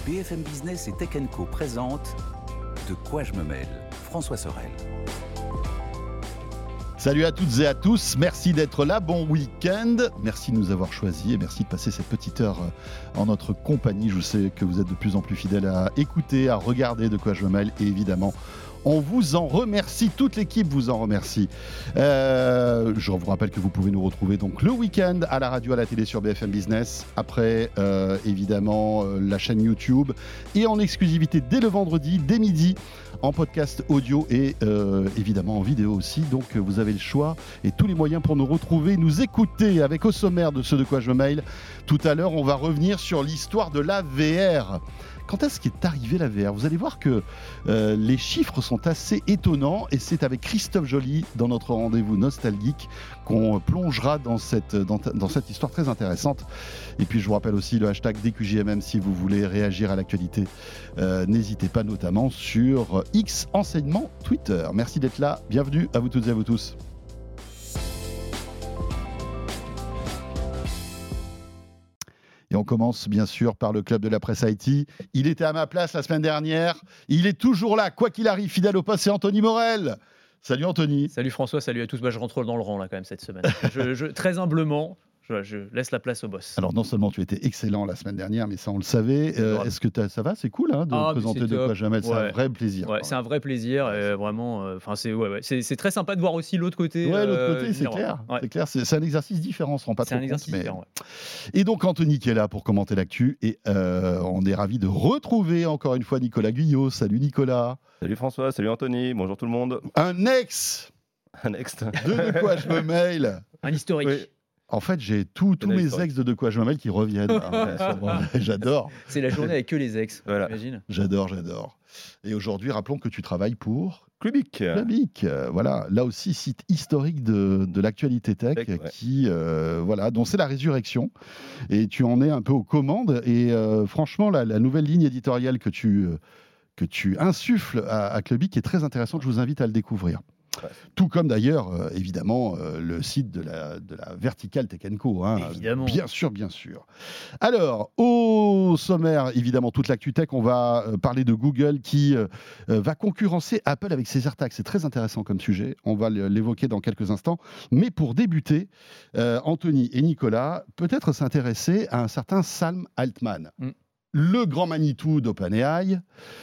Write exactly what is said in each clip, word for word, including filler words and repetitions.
B F M Business et Tech and Co présente De quoi je me mêle, François Sorel. Salut à toutes et à tous, merci d'être là, bon week-end, merci de nous avoir choisis et merci de passer cette petite heure en notre compagnie. Je sais que vous êtes de plus en plus fidèles à écouter, à regarder De quoi je me mêle et évidemment on vous en remercie, toute l'équipe vous en remercie. Euh, je vous rappelle que vous pouvez nous retrouver donc le week-end à la radio, à la télé sur B F M Business. Après, euh, évidemment, euh, la chaîne YouTube et en exclusivité dès le vendredi, dès midi, en podcast audio et euh, évidemment en vidéo aussi. Donc vous avez le choix et tous les moyens pour nous retrouver, nous écouter avec au sommaire de ce De quoi je me mêle. Tout à l'heure, on va revenir sur l'histoire de la V R. Quand est-ce qu'est arrivé la V R ? Vous allez voir que euh, les chiffres sont assez étonnants et c'est avec Christophe Joly dans notre rendez-vous nostalgique qu'on plongera dans cette, dans, dans cette histoire très intéressante. Et puis je vous rappelle aussi le hashtag D Q J M M si vous voulez réagir à l'actualité. Euh, n'hésitez pas notamment sur X enseignement Twitter. Merci d'être là, bienvenue à vous toutes et à vous tous. Et on commence bien sûr par le club de la presse I T. Il était à ma place la semaine dernière. Il est toujours là, quoi qu'il arrive, fidèle au poste, c'est Anthony Morel. Salut Anthony. Salut François, salut à tous. Bah, je rentre dans le rang là quand même cette semaine. je, je, très humblement, je, je laisse la place au boss. Alors non seulement tu étais excellent la semaine dernière, mais ça on le savait. Euh, est-ce que ça va ? C'est cool hein, de ah, présenter De quoi je me mêle. C'est ouais. un vrai plaisir. Ouais, c'est un vrai plaisir. Et vraiment, euh, c'est, ouais, ouais. c'est, c'est très sympa de voir aussi l'autre côté. Ouais, l'autre côté, euh, c'est, clair, ouais. c'est clair. C'est, c'est un exercice différent, on se rend pas c'est trop un compte. Mais... différent, ouais. Et donc Anthony qui est là pour commenter l'actu. Et euh, on est ravis de retrouver encore une fois Nicolas Guyot. Salut Nicolas. Salut François, salut Anthony, bonjour tout le monde. Un ex Un ex de De quoi je me mêle. Un historique. Oui. En fait, j'ai tous tous mes ex de De quoi je me mêle qui reviennent. J'adore. C'est la journée avec que les ex, voilà. J'imagine. J'adore, j'adore. Et aujourd'hui, rappelons que tu travailles pour Clubic. Clubic, euh, voilà. Là aussi, site historique de, de l'actualité tech, tech ouais. qui, euh, voilà, dont c'est la résurrection. Et tu en es un peu aux commandes. Et euh, franchement, la, la nouvelle ligne éditoriale que tu, euh, que tu insuffles à, à Clubic est très intéressante. Je vous invite à le découvrir. Ouais. Tout comme d'ailleurs, euh, évidemment, euh, le site de la, de la verticale Tech and Co. Hein, évidemment. Bien sûr, bien sûr. Alors, au sommaire, évidemment, toute l'actu tech, on va euh, parler de Google qui euh, va concurrencer Apple avec ses AirTags. C'est très intéressant comme sujet. On va l'évoquer dans quelques instants. Mais pour débuter, euh, Anthony et Nicolas, peut-être s'intéresser à un certain Sam Altman, mm. le grand Manitou d'OpenAI.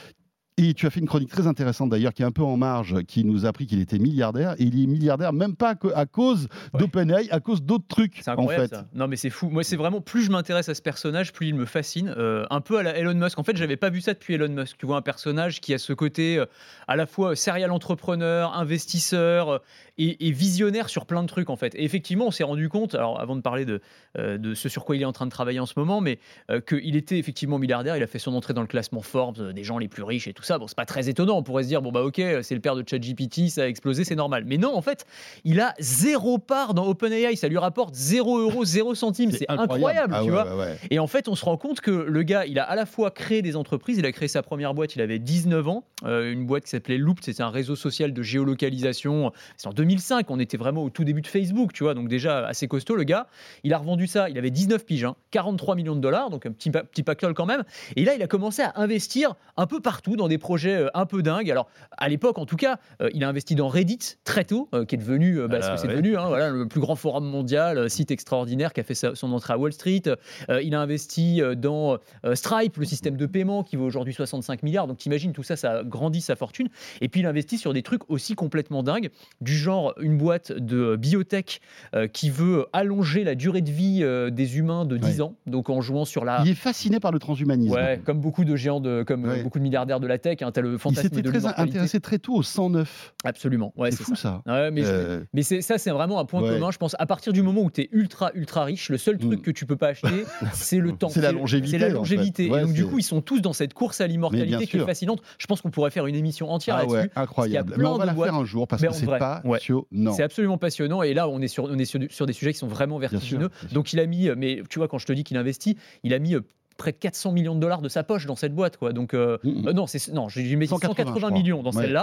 Et tu as fait une chronique très intéressante d'ailleurs, qui est un peu en marge, qui nous a appris qu'il était milliardaire. Et il est milliardaire même pas à cause ouais. d'OpenAI, à cause d'autres trucs. C'est incroyable en fait. Ça. Non mais c'est fou. Moi c'est vraiment, plus je m'intéresse à ce personnage, plus il me fascine. Euh, un peu à la Elon Musk. En fait, j'avais pas vu ça depuis Elon Musk. Tu vois un personnage qui a ce côté euh, à la fois serial entrepreneur, investisseur euh, et, et visionnaire sur plein de trucs en fait. Et effectivement, on s'est rendu compte, alors avant de parler de, euh, de ce sur quoi il est en train de travailler en ce moment, mais euh, qu'il était effectivement milliardaire. Il a fait son entrée dans le classement Forbes euh, des gens les plus riches et tout ça. Bon, c'est pas très étonnant. On pourrait se dire, bon, bah, ok, c'est le père de ChatGPT, ça a explosé, c'est normal. Mais non, en fait, il a zéro part dans OpenAI. Ça lui rapporte zéro euro, zéro centime. C'est, c'est incroyable, incroyable ah, tu ouais, vois. Ouais, ouais. Et en fait, on se rend compte que le gars, il a à la fois créé des entreprises. Il a créé sa première boîte, il avait dix-neuf ans. Euh, une boîte qui s'appelait Loop. C'était un réseau social de géolocalisation. C'est en deux mille cinq. On était vraiment au tout début de Facebook, tu vois. Donc, déjà, assez costaud, le gars. Il a revendu ça. Il avait dix-neuf piges, hein, quarante-trois millions de dollars. Donc, un petit, petit pactole quand même. Et là, il a commencé à investir un peu partout dans des projets un peu dingue. Alors, à l'époque, en tout cas, euh, il a investi dans Reddit très tôt, euh, qui est devenu, euh, bah, ah, ce que c'est ouais. devenu, hein, voilà, le plus grand forum mondial, euh, site extraordinaire qui a fait sa, son entrée à Wall Street. Euh, il a investi euh, dans euh, Stripe, le système de paiement qui vaut aujourd'hui soixante-cinq milliards. Donc, t'imagines, tout ça, ça a grandi sa fortune. Et puis, il investit sur des trucs aussi complètement dingues, du genre une boîte de biotech euh, qui veut allonger la durée de vie euh, des humains de dix ouais. ans. Donc, en jouant sur la... Il est fasciné par le transhumanisme. Ouais, comme beaucoup de géants, de, comme ouais. beaucoup de milliardaires de la tech. Hein, t'as le fantasme il s'était très intéressé très tôt au cent neuf. Absolument. Ouais, c'est, c'est fou ça. ça. Ouais, mais euh... je, mais c'est, ça, c'est vraiment un point ouais. commun. Je pense à partir du moment où tu es ultra, ultra riche, le seul truc mmh. que tu peux pas acheter, c'est le temps. C'est la longévité. C'est la longévité. En fait. ouais, et donc, c'est... du coup, ils sont tous dans cette course à l'immortalité qui est fascinante. Je pense qu'on pourrait faire une émission entière ah, là-dessus. Ouais, incroyable. Mais on va la boîtes. faire un jour parce mais que c'est passionnant. Ouais. C'est absolument passionnant. Et là, on est sur, on est sur, sur des sujets qui sont vraiment vertigineux. Bien sûr, bien sûr. Donc, il a mis, mais tu vois, quand je te dis qu'il investit, il a mis près de quatre cents millions de dollars de sa poche dans cette boîte, quoi. Donc, euh, mmh. euh, non, c'est, non, j'ai mis cent quatre-vingts millions dans ouais. celle-là.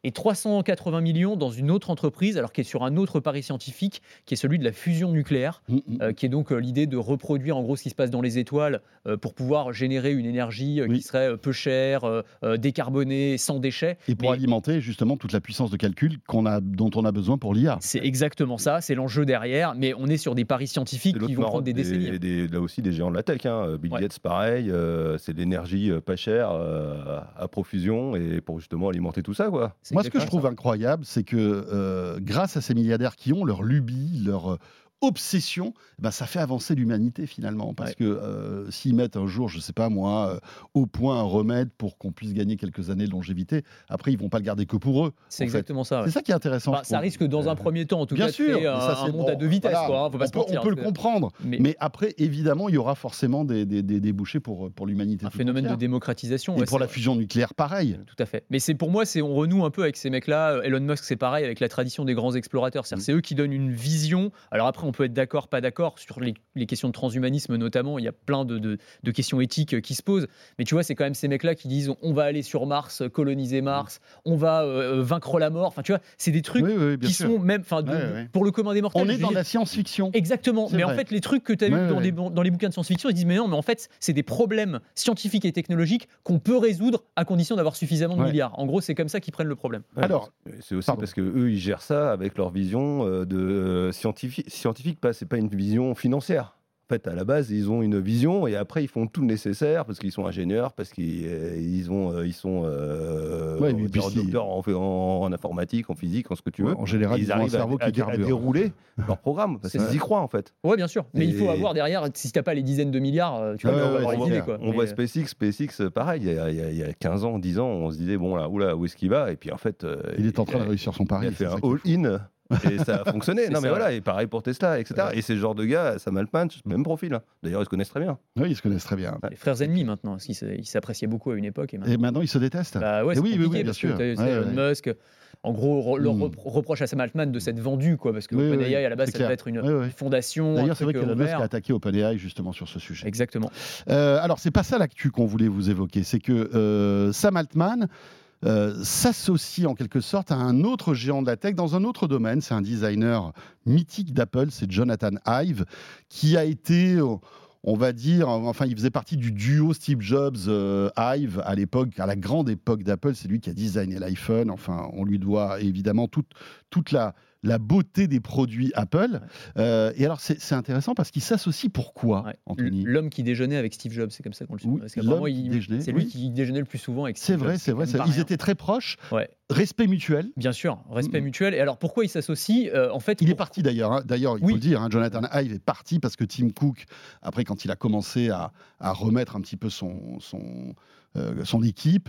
et trois cent quatre-vingts millions dans une autre entreprise, alors qui est sur un autre pari scientifique, qui est celui de la fusion nucléaire, Mmh, mmh. euh, qui est donc euh, l'idée de reproduire en gros ce qui se passe dans les étoiles euh, pour pouvoir générer une énergie euh, Oui. qui serait euh, peu chère, euh, euh, décarbonée, sans déchets. Et pour Mais alimenter justement toute la puissance de calcul qu'on a, dont on a besoin pour l'I A. c'est exactement ça, c'est l'enjeu derrière, mais on est sur des paris scientifiques C'est l'autre qui vont prendre marotte des décennies. des, des- là aussi des géants de la tech. Hein. Bill Ouais. Gates, pareil, euh, c'est de l'énergie euh, pas chère euh, à profusion et pour justement alimenter tout ça, quoi. C'est Moi, ce que je exactement trouve incroyable, c'est que euh, grâce à ces milliardaires qui ont leur lubie, leur euh, obsession, ben, ça fait avancer l'humanité finalement. Parce Ouais. que euh, s'ils mettent un jour, je sais pas moi, euh, au point un remède pour qu'on puisse gagner quelques années de longévité, après ils vont pas le garder que pour eux. C'est en fait. exactement ça. ouais. C'est ça qui est intéressant. Enfin, je ça trouve. risque dans un premier temps, en tout Bien cas, de sûr, créer mais un, ça, un c'est monde bon, à deux vitesses. voilà, Quoi, hein, faut pas on se peut, mentir, on peut le parce que- comprendre. Mais, Mais après, évidemment, il y aura forcément des, des, des débouchés pour, pour l'humanité. un tout phénomène de entière. démocratisation. Et ouais, pour c'est la vrai. fusion nucléaire, pareil. Tout à fait. Mais c'est pour moi, c'est on renoue un peu avec ces mecs-là. Elon Musk, c'est pareil avec la tradition des grands explorateurs. C'est-à-dire, Mm. c'est eux qui donnent une vision. Alors après, on peut être d'accord, pas d'accord sur les, les questions de transhumanisme notamment. Il y a plein de, de, de questions éthiques euh, qui se posent. Mais tu vois, c'est quand même ces mecs-là qui disent on va aller sur Mars, euh, coloniser Mars, on va euh, vaincre la mort. Enfin, tu vois, c'est des trucs Oui, oui, bien qui sûr. sont même, enfin, de- Ouais, ouais. pour le commun des mortels. On je est veux dans dire- la science-fiction. Exactement. C'est Mais en vrai. fait, les trucs que tu as Ouais, eu dans, ouais. les, dans les bouquins de science-fiction, ils disent mais non, mais en fait, c'est des problèmes scientifiques et technologiques qu'on peut résoudre à condition d'avoir suffisamment de Ouais. milliards. En gros, c'est comme ça qu'ils prennent le problème. Ouais, Alors, c'est aussi pardon. parce que eux ils gèrent ça avec leur vision euh, de euh, scientifique. Scientifique, pas c'est pas une vision financière. En fait, à la base, ils ont une vision et après ils font tout le nécessaire parce qu'ils sont ingénieurs, parce qu'ils euh, ils ont euh, ils sont euh, Ouais, on mais va dire puis si- docteurs en, en- en informatique, en physique, en ce que tu veux. En général, Et ils, ont un arrivent à- cerveau à, qui à, à carbure. dérouler leur programme parce C'est qu'ils ça. y croient en fait. Ouais, bien sûr. Mais il faut Et- avoir derrière, si t'as pas les dizaines de milliards, euh, tu Ouais, vois, ouais, on va ouais, avoir on les voit- idées. Quoi. On Mais, voit euh, SpaceX, SpaceX, pareil, il y, a, il y a- il y a quinze ans, dix ans, on se disait, bon, là, oula, où est-ce qu'il va? Et puis en fait, euh, Il est en train a- de réussir son pari. il a fait c'est ça un qui est fou. all-in et ça a fonctionné. C'est Non, mais ça, voilà, et pareil pour Tesla, et cetera. Ouais. Et c'est le genre de gars, Sam Altman, même profil. hein. D'ailleurs, ils se connaissent très bien. Oui, ils se connaissent très bien. les frères ennemis maintenant, parce qu'ils se- ils s'appréciaient beaucoup à une époque. Et maintenant, Et maintenant, ils se détestent. bah ouais, Et c'est oui, oui, compliqué oui, bien parce que sûr. t'as- tu sais, Ouais, Elon ouais. Musk, en gros, re- leur Mm. repro- reproche à Sam Altman de s'être vendu, quoi, parce que Oui, oui, OpenAI, oui, à la base, c'est ça clair. devait être une Ouais, ouais. fondation. un D'ailleurs, c'est vrai truc, qu'Elon euh, Musk ouvert. a attaqué OpenAI justement sur ce sujet. Exactement. Euh, alors, c'est pas ça l'actu qu'on voulait vous évoquer. C'est que euh, Sam Altman euh, s'associe en quelque sorte à un autre géant de la tech dans un autre domaine. C'est un designer mythique d'Apple, c'est Jonathan Ive, qui a été, euh, on va dire, enfin, il faisait partie du duo Steve Jobs-Ive à l'époque, à la grande époque d'Apple. C'est lui qui a designé l'iPhone. Enfin, on lui doit évidemment toute, toute la, la beauté des produits Apple. Euh, et alors, c'est c'est intéressant parce qu'il s'associe pourquoi, Ouais. Anthony? L'homme qui déjeunait avec Steve Jobs, c'est comme ça qu'on le surnomme. Oui, Parce qu'apparemment, l'homme qui il- déjeunait, c'est lui oui. qui déjeunait le plus souvent avec C'est Steve vrai, Jobs, c'est vrai. quand c'est- même pas Ils rien. étaient très proches. Ouais. Respect mutuel. Bien sûr, respect Mhm. mutuel. Et alors, pourquoi il s'associe Euh, En fait, Il est pour- parti d'ailleurs. hein. D'ailleurs, il Oui. faut le dire, hein, Jonathan Ive est parti parce que Tim Cook, après, quand il a commencé à, à remettre un petit peu son, son, euh, son équipe,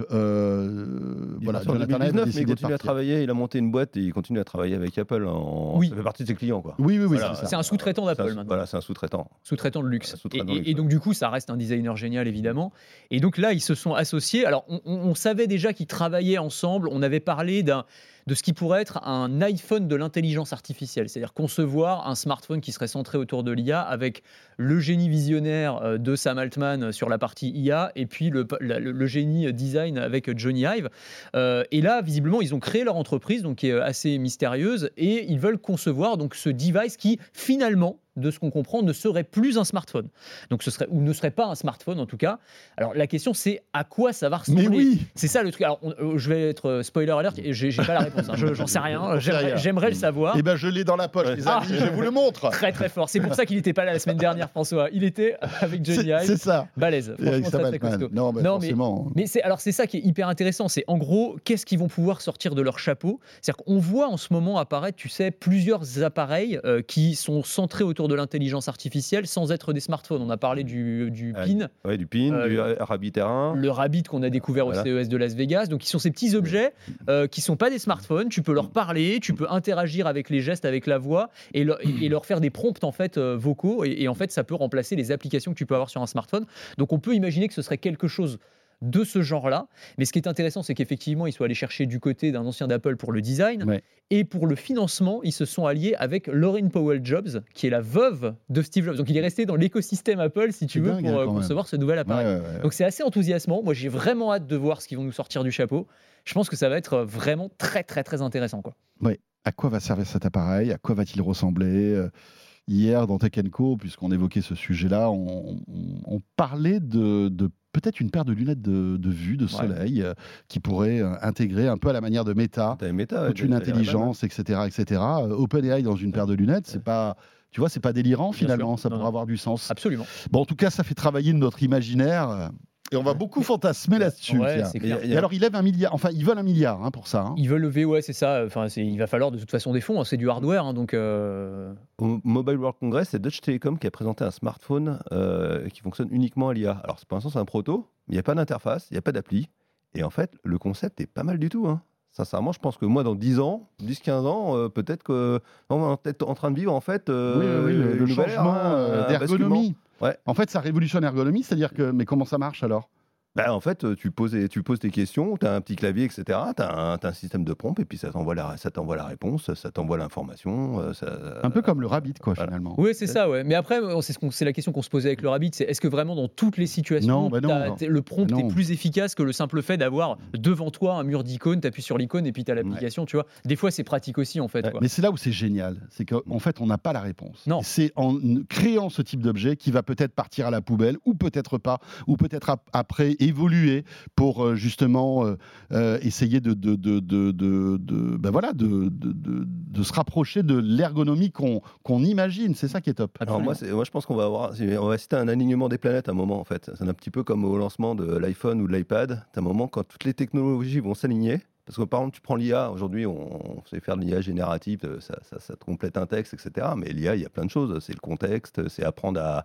euh, Il voilà, est parti en Jonathan Ive a deux mille dix-neuf, mais il décidé de continue à partir. travailler. Il a monté une boîte et il continue à travailler avec Apple. En... Oui. Ça fait partie de ses clients, quoi. Oui, oui, oui, Voilà, c'est ça. c'est un sous-traitant C'est un d'Apple sous- maintenant. Voilà, c'est un sous-traitant. Sous-traitant de luxe. Un sous-traitant Et, de et- luxe, et donc, du coup, ça reste un designer génial, évidemment. Et donc là, ils se sont associés. Alors, on, on- on savait déjà qu'ils travaillaient ensemble. On avait parlé d'un de ce qui pourrait être un iPhone de l'intelligence artificielle, c'est-à-dire concevoir un smartphone qui serait centré autour de l'I A avec le génie visionnaire euh, de Sam Altman sur la partie I A et puis le, la- le- le génie design avec Johnny Ive. Euh, et là, visiblement, ils ont créé leur entreprise, donc qui est assez mystérieuse, et ils veulent concevoir donc ce device qui, finalement, de ce qu'on comprend, ne serait plus un smartphone. Donc ce serait, ou ne serait pas un smartphone en tout cas. Alors la question c'est à quoi ça va ressembler. Mais oui. C'est ça le truc. Alors on- euh, je vais être euh, spoiler alert, et j'ai j'ai pas la réponse. hein. Je- J'en sais rien. J'en sais J'aimerais rien. j'aimerais le savoir. Eh ben, je l'ai dans la poche, les Ah. amis. Je vous le montre. Très très fort. C'est pour ça qu'il n'était pas là la semaine dernière, François. Il était avec Johnny C'est c'est Ive. ça. Balèze. Et avec Franchement Sam très très Altman. costaud. Non, mais Non, mais- forcément. Mais c'est alors c'est ça qui est hyper intéressant, c'est en gros qu'est-ce qu'ils vont pouvoir sortir de leur chapeau. C'est-à-dire qu'on voit en ce moment apparaître, tu sais, plusieurs appareils euh, qui sont centrés autour de l'intelligence artificielle sans être des smartphones. On a parlé du, du Ah, PIN, Ouais, du PIN, Euh, du Rabbit Terrain. le Rabbit qu'on a découvert Voilà. au C E S de Las Vegas. Donc, ils sont ces petits objets euh, qui sont pas des smartphones. Tu peux leur parler, tu peux interagir avec les gestes, avec la voix, et, le- et- et leur faire des prompts en fait euh, vocaux. Et, et en fait, ça peut remplacer les applications que tu peux avoir sur un smartphone. Donc, on peut imaginer que ce serait quelque chose de ce genre-là. Mais ce qui est intéressant, c'est qu'effectivement, ils sont allés chercher du côté d'un ancien d'Apple pour le design. Ouais. Et pour le financement, ils se sont alliés avec Lauryn Powell-Jobs, qui est la veuve de Steve Jobs. Donc il est resté dans l'écosystème Apple, si tu C'est veux, dingue, pour hein, euh, quand concevoir ce nouvel appareil. Ouais, ouais, ouais. Donc c'est assez enthousiasmant. Moi, j'ai vraiment hâte de voir ce qu'ils vont nous sortir du chapeau. Je pense que ça va être vraiment très, très, très intéressant, quoi. Ouais. À quoi va servir cet appareil? À quoi va-t-il ressembler? Euh, Hier, dans Tech and Co, puisqu'on évoquait ce sujet-là, on, on- on parlait de, de peut-être une paire de lunettes de, de vue, de soleil, euh, qui pourrait euh, intégrer un peu à la manière de Meta, T'as Meta, ouais, toute une ça a l'air intelligence, et cetera, et cetera. Euh, OpenAI dans une paire de lunettes, c'est pas, tu vois, c'est pas délirant Bien finalement. sûr. Ça Non, pourrait non. avoir du sens. Absolument. Bon, en tout cas, ça fait travailler notre imaginaire. euh, Et on va beaucoup fantasmer là-dessus. Ouais, Pierre. c'est mal. clair. Il y a- il y Et a- alors, ils lèvent un milliard. Enfin, ils veulent un milliard hein, pour ça. hein. Ils veulent lever, ouais, c'est ça. Enfin, c'est- il va falloir de toute façon des fonds. hein. C'est du hardware, hein, donc. euh, Au Mobile World Congress, c'est Deutsche Telekom qui a présenté un smartphone euh, qui fonctionne uniquement à l'I A. Alors, c'est- pour l'instant, c'est un proto, mais il n'y a pas d'interface, il n'y a pas d'appli. Et en fait, le concept est pas mal du tout. hein. Sincèrement, je pense que moi, dans dix ans, dix quinze ans, euh, peut-être que on est peut-être en train de vivre en fait euh, Oui, oui, oui, le, une le nouvelle ère, changement hein, euh, un d'ergonomie. basculement. Ouais. En fait, ça révolutionne l'ergonomie, c'est-à-dire que. Mais comment ça marche alors? Bah, en fait, tu poses, tu poses tes questions, tu as un petit clavier, et cetera. Tu as un, t'as un système de prompt et puis ça t'envoie la, ça t'envoie la réponse, ça t'envoie l'information. euh, ça- Un peu comme le Rabbit, quoi, Voilà. finalement. Oui, c'est ça, ouais. Mais après, on- c'est, ce qu'on- c'est la question qu'on se posait avec le Rabbit, c'est est-ce que vraiment dans toutes les situations, Non, bah non, t'as- non. t'es- le prompt Non. est plus efficace que le simple fait d'avoir devant toi un mur d'icônes, t'appuies sur l'icône et puis t'as l'application, tu vois. Des fois, c'est pratique aussi, en fait. Ouais, quoi. mais c'est là où c'est génial, c'est qu'en fait, on n'a pas la réponse. Non. Et c'est en créant ce type d'objet qui va peut-être partir à la poubelle, ou peut-être pas, ou peut-être ap- après évoluer pour euh, justement euh, euh, essayer de, de, de, de, de- de- ben voilà, de, de, de- de se rapprocher de l'ergonomie qu'on qu'on imagine. C'est ça qui est top. Alors moi, c'est- moi, je pense qu'on va avoir, c'est- on va citer un alignement des planètes à un moment en fait. C'est un petit peu comme au lancement de l'iPhone ou de l'iPad. C'est un moment quand toutes les technologies vont s'aligner. Parce que par exemple, tu prends l'I A, aujourd'hui on, on sait faire de l'I A générative, euh, ça, ça, ça te complète un texte, et cetera. Mais l'I A, il y a plein de choses. C'est le contexte, c'est apprendre à,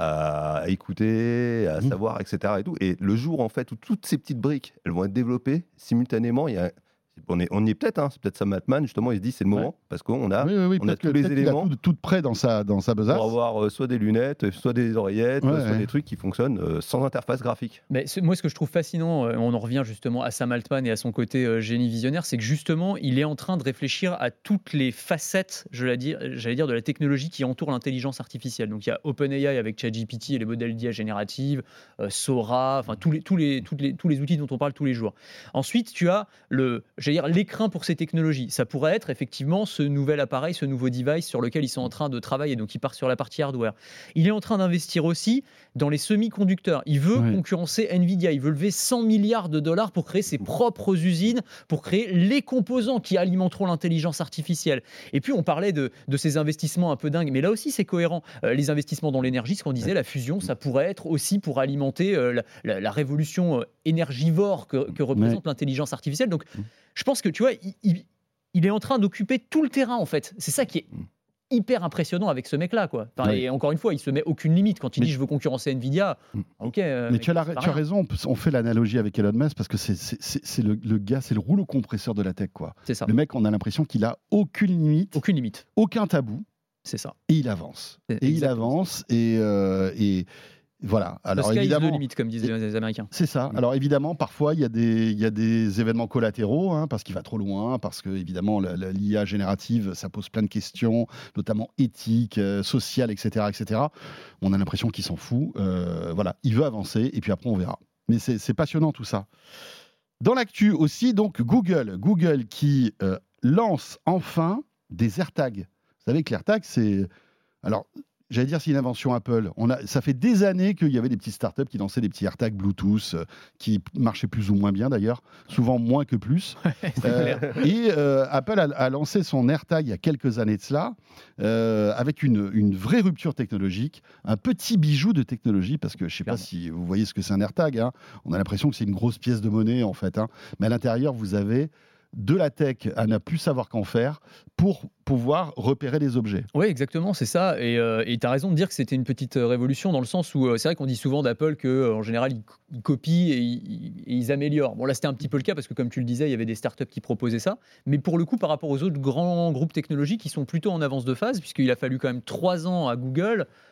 à écouter, à Mmh. savoir, et cetera. Et, tout. Et le jour en fait où toutes ces petites briques, elles vont être développées simultanément, il y a, on, est, on y est peut-être, hein, c'est peut-être Sam Altman, justement, il se dit c'est le moment, parce qu'on a, oui, oui, oui, on a peut-être que- tous les peut-être qu'il a éléments. tout, tout prêt dans sa, dans sa besace. pour avoir euh, soit des lunettes, soit des oreillettes, Ouais, soit ouais. des trucs qui fonctionnent euh, sans interface graphique. Mais ce- moi, ce que je trouve fascinant, euh, on en revient justement à Sam Altman et à son côté euh, génie visionnaire, c'est que justement, il est en train de réfléchir à toutes les facettes, je l'ai dit- j'allais dire, de la technologie qui entoure l'intelligence artificielle. Donc, il y a OpenAI avec ChatGPT et les modèles d'I A générative, euh, Sora, enfin tous les, tous, les, toutes les, tous les outils dont on parle tous les jours. Ensuite, tu as le, j'allais dire, l'écrin pour ces technologies. Ça pourrait être effectivement ce nouvel appareil, ce nouveau device sur lequel ils sont en train de travailler. Donc, il part sur la partie hardware. Il est en train d'investir aussi dans les semi-conducteurs. Il veut Ouais. concurrencer Nvidia. Il veut lever cent milliards de dollars pour créer ses propres usines, pour créer les composants qui alimenteront l'intelligence artificielle. Et puis, on parlait de, de ces investissements un peu dingues, mais là aussi, c'est cohérent. Euh, les investissements dans l'énergie, ce qu'on disait, la fusion, ça pourrait être aussi pour alimenter euh, la, la- la révolution euh, énergivore que, que représente l'intelligence artificielle. Donc, je pense que, tu vois, il, il- il est en train d'occuper tout le terrain, en fait. C'est ça qui est hyper impressionnant avec ce mec-là, quoi. Enfin, Ouais. Et encore une fois, il se met aucune limite. Quand il Mais- dit « je veux concurrencer Nvidia Mm. », ok. euh, Mais tu as, la- c'est pas tu as rien. raison, on peut- on fait l'analogie avec Elon Musk parce que c'est c'est- c'est- c'est le, le gars, c'est le rouleau compresseur de la tech. Quoi. C'est ça. Le mec, on a l'impression qu'il a aucune limite, Aucune limite. aucun tabou, C'est ça. et il avance. C'est Et il exactement avance, et, euh, et voilà. Le Alors sky is the évidemment, limit, comme disent les Américains. c'est ça. Mm. Alors évidemment, parfois, il y, a des- il y a des événements collatéraux, hein, parce qu'il va trop loin, parce que évidemment, la- la- l'I A générative, ça pose plein de questions, notamment éthiques, euh, sociales, et cetera, et cetera. On a l'impression qu'il s'en fout. Euh, voilà, il veut avancer, et puis après, on verra. Mais c'est c'est passionnant tout ça. Dans l'actu aussi, donc Google, Google qui euh, lance enfin des AirTags. Vous savez que l'AirTag, c'est alors. J'allais dire c'est une invention Apple. On a, ça fait des années qu'il y avait des petites startups qui lançaient des petits AirTags Bluetooth euh, qui marchaient plus ou moins bien d'ailleurs, souvent moins que plus. C'est Euh, clair. et euh, Apple a, a lancé son AirTag il y a quelques années de cela, euh, avec une, une vraie rupture technologique, un petit bijou de technologie, parce que je ne sais pas Clairement. si vous voyez ce que c'est un AirTag. hein. On a l'impression que c'est une grosse pièce de monnaie en fait. hein. Mais à l'intérieur, vous avez de la tech à ne plus savoir qu'en faire pour pouvoir repérer les objets. Oui, exactement, c'est ça. Et euh, tu as raison de dire que c'était une petite euh, révolution dans le sens où euh, c'est vrai qu'on dit souvent d'Apple qu'en général, ils, ils copient et ils, et ils améliorent. Bon, là, c'était un petit peu le cas parce que, comme tu le disais, il y avait des startups qui proposaient ça. Mais pour le coup, par rapport aux autres grands groupes technologiques, ils sont plutôt en avance de phase puisqu'il a fallu quand même trois ans à Google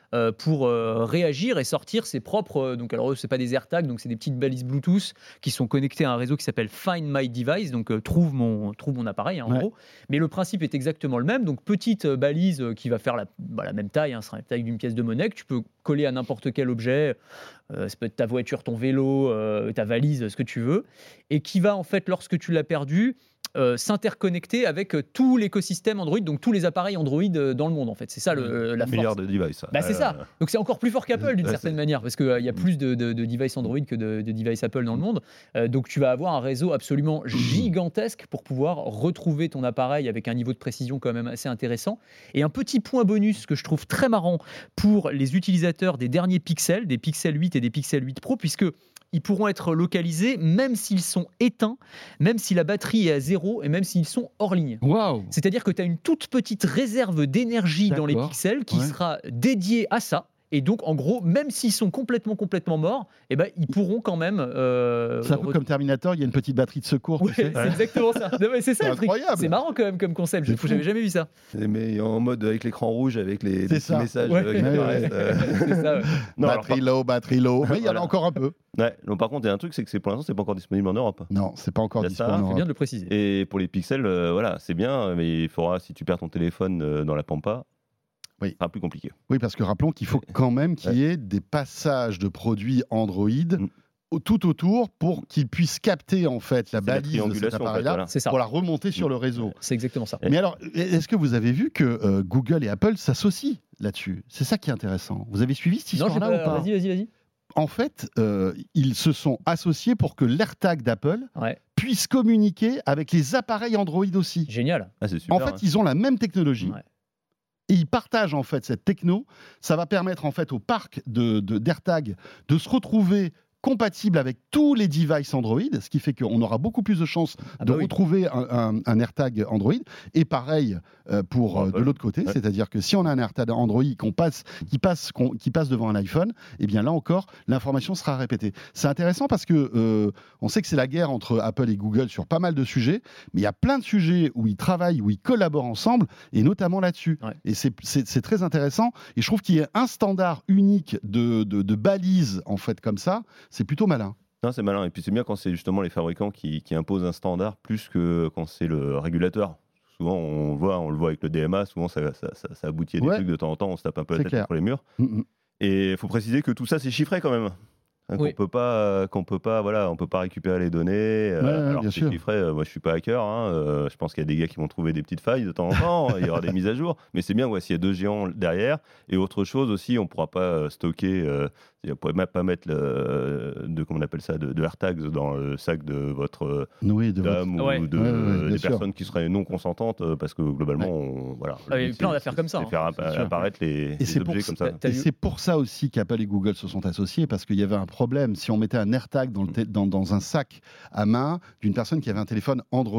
euh, pour euh, réagir et sortir ses propres. Euh, donc, alors eux, c'est pas des AirTags, donc c'est des petites balises Bluetooth qui sont connectées à un réseau qui s'appelle Find My Device, donc euh, trouve mon trouve mon appareil, hein, en Ouais. gros. Mais le principe est exactement le même. Donc, petite euh, balise euh, qui va faire la, bah, la même taille, hein, ce sera la taille d'une pièce de monnaie que tu peux coller à n'importe quel objet. Euh, ça peut être ta voiture, ton vélo, euh, ta valise, ce que tu veux, et qui va en fait, lorsque tu l'as perdu, euh, s'interconnecter avec euh, tout l'écosystème Android, donc tous les appareils Android euh, dans le monde. En fait, c'est ça le, la Milliards force. de devices. Bah, c'est ça. Donc c'est encore plus fort qu'Apple d'une Ouais, certaine c'est- manière, parce qu'il euh, y a plus de, de, de devices Android que de, de devices Apple dans le monde. Euh, donc tu vas avoir un réseau absolument gigantesque pour pouvoir retrouver ton appareil avec un niveau de précision quand même assez intéressant. Et un petit point bonus que je trouve très marrant pour les utilisateurs des derniers Pixel, des Pixel huit et des Pixel huit Pro, puisque ils pourront être localisés même s'ils sont éteints, même si la batterie est à zéro et même s'ils sont hors ligne. Waouh. C'est-à-dire que tu as une toute petite réserve d'énergie dans les D'accord. pixels qui Ouais. sera dédiée à ça. Et donc, en gros, même s'ils sont complètement, complètement morts, eh ben, ils pourront quand même. Euh, C'est un peu ret- comme Terminator, il y a une petite batterie de secours. Ouais, tu sais. c'est exactement ça. Non, mais c'est ça C'est le truc. incroyable. C'est marrant quand même comme concept. C'est fou. J'avais jamais vu ça. Mais en mode avec l'écran rouge, avec les C'est des petits ça. messages Ouais. euh, qui Ouais, apparaissent, euh. C'est ça, ouais. Non, alors, Batterie low, batterie low. Mais il y en a Voilà. encore un peu. par... ouais, non, par contre, il y a un truc, c'est que c'est- pour l'instant, c'est pas encore disponible en Europe. Non, c'est pas encore Il y a dispo ça, en c'est C'est Europe. bien de le préciser. Et pour les pixels, euh, voilà, c'est bien, mais il faudra, si tu perds ton téléphone euh, dans la pampa, Oui. ce sera plus compliqué. Oui, parce que rappelons qu'il faut quand même qu'il y ait des passages de produits Android Mm. au- tout autour pour qu'ils puissent capter en fait la C'est la balise de cet triangulation, en fait, appareil-là voilà. C'est ça. pour la remonter sur le réseau. C'est exactement ça. Mais alors, est-ce que vous avez vu que euh, Google et Apple s'associent là-dessus? C'est ça qui est intéressant. Vous avez suivi cette Non, j'ai histoire-là pas- ou pas? Vas-y, vas-y, vas-y. En fait, euh, ils se sont associés pour que l'AirTag d'Apple Ouais, puisse communiquer avec les appareils Android aussi. génial. Ah, c'est super. En fait, hein. ils ont la même technologie. Ouais. Et ils partagent en fait cette techno. Ça va permettre en fait au parc de, de- d'AirTag de se retrouver compatible avec tous les devices Android, ce qui fait qu'on aura beaucoup plus de chances Ah de bah oui. retrouver un, un- un AirTag Android. Et pareil euh, pour Pour euh, de Apple. l'autre côté, Ouais. c'est-à-dire que si on a un AirTag Android qu'on passe, qui passe, qu'on- qui passe devant un iPhone, eh bien là encore, l'information sera répétée. C'est intéressant parce que euh, on sait que c'est la guerre entre Apple et Google sur pas mal de sujets, mais il y a plein de sujets où ils travaillent, où ils collaborent ensemble, et notamment là-dessus. Ouais. Et c'est- c'est c'est très intéressant. Et je trouve qu'il y ait un standard unique de, de, de balises en fait comme ça, c'est plutôt malin. Non, c'est malin. Et puis c'est bien quand c'est justement les fabricants qui, qui imposent un standard plus que quand c'est le régulateur. Souvent, on le voit, on le voit avec le D M A, souvent ça, ça, ça, ça aboutit à des Ouais. trucs de temps en temps, on se tape un peu la C'est tête clair. contre les murs. Mm, mm. Et il faut préciser que tout ça, c'est chiffré quand même. Hein, Oui. Qu'on peut pas, euh, qu'on peut pas, voilà, on peut pas récupérer les données. euh, Ouais, ouais, alors bien c'est sûr. chiffré. euh, moi, je suis pas hacker. Hein, euh, je pense qu'il y a des gars qui vont trouver des petites failles de temps en temps. Il y aura des mises à jour. Mais c'est bien, ouais, s'il y a deux géants derrière. Et autre chose aussi, on pourra pas euh, stocker. Euh, on pourrait même pas mettre le, de comment on appelle ça, de, de AirTags dans le sac de votre euh, Oui, de votre- dame ou Ouais. de Ouais, ouais, ouais, bien des sûr. personnes qui seraient non consentantes euh, parce que globalement, on, voilà. Ah, il y a le but, plein c'est- d'affaires c'est- comme ça, c'est hein. faire app- C'est sûr. apparaître les, Et les c'est pour objets ça- comme ça. T'as Et vu- c'est pour ça aussi qu'Apple et Google se sont associés, parce qu'il y avait un problème. Si on mettait un AirTag dans, le té- dans, dans un sac à main d'une personne qui avait un téléphone Android,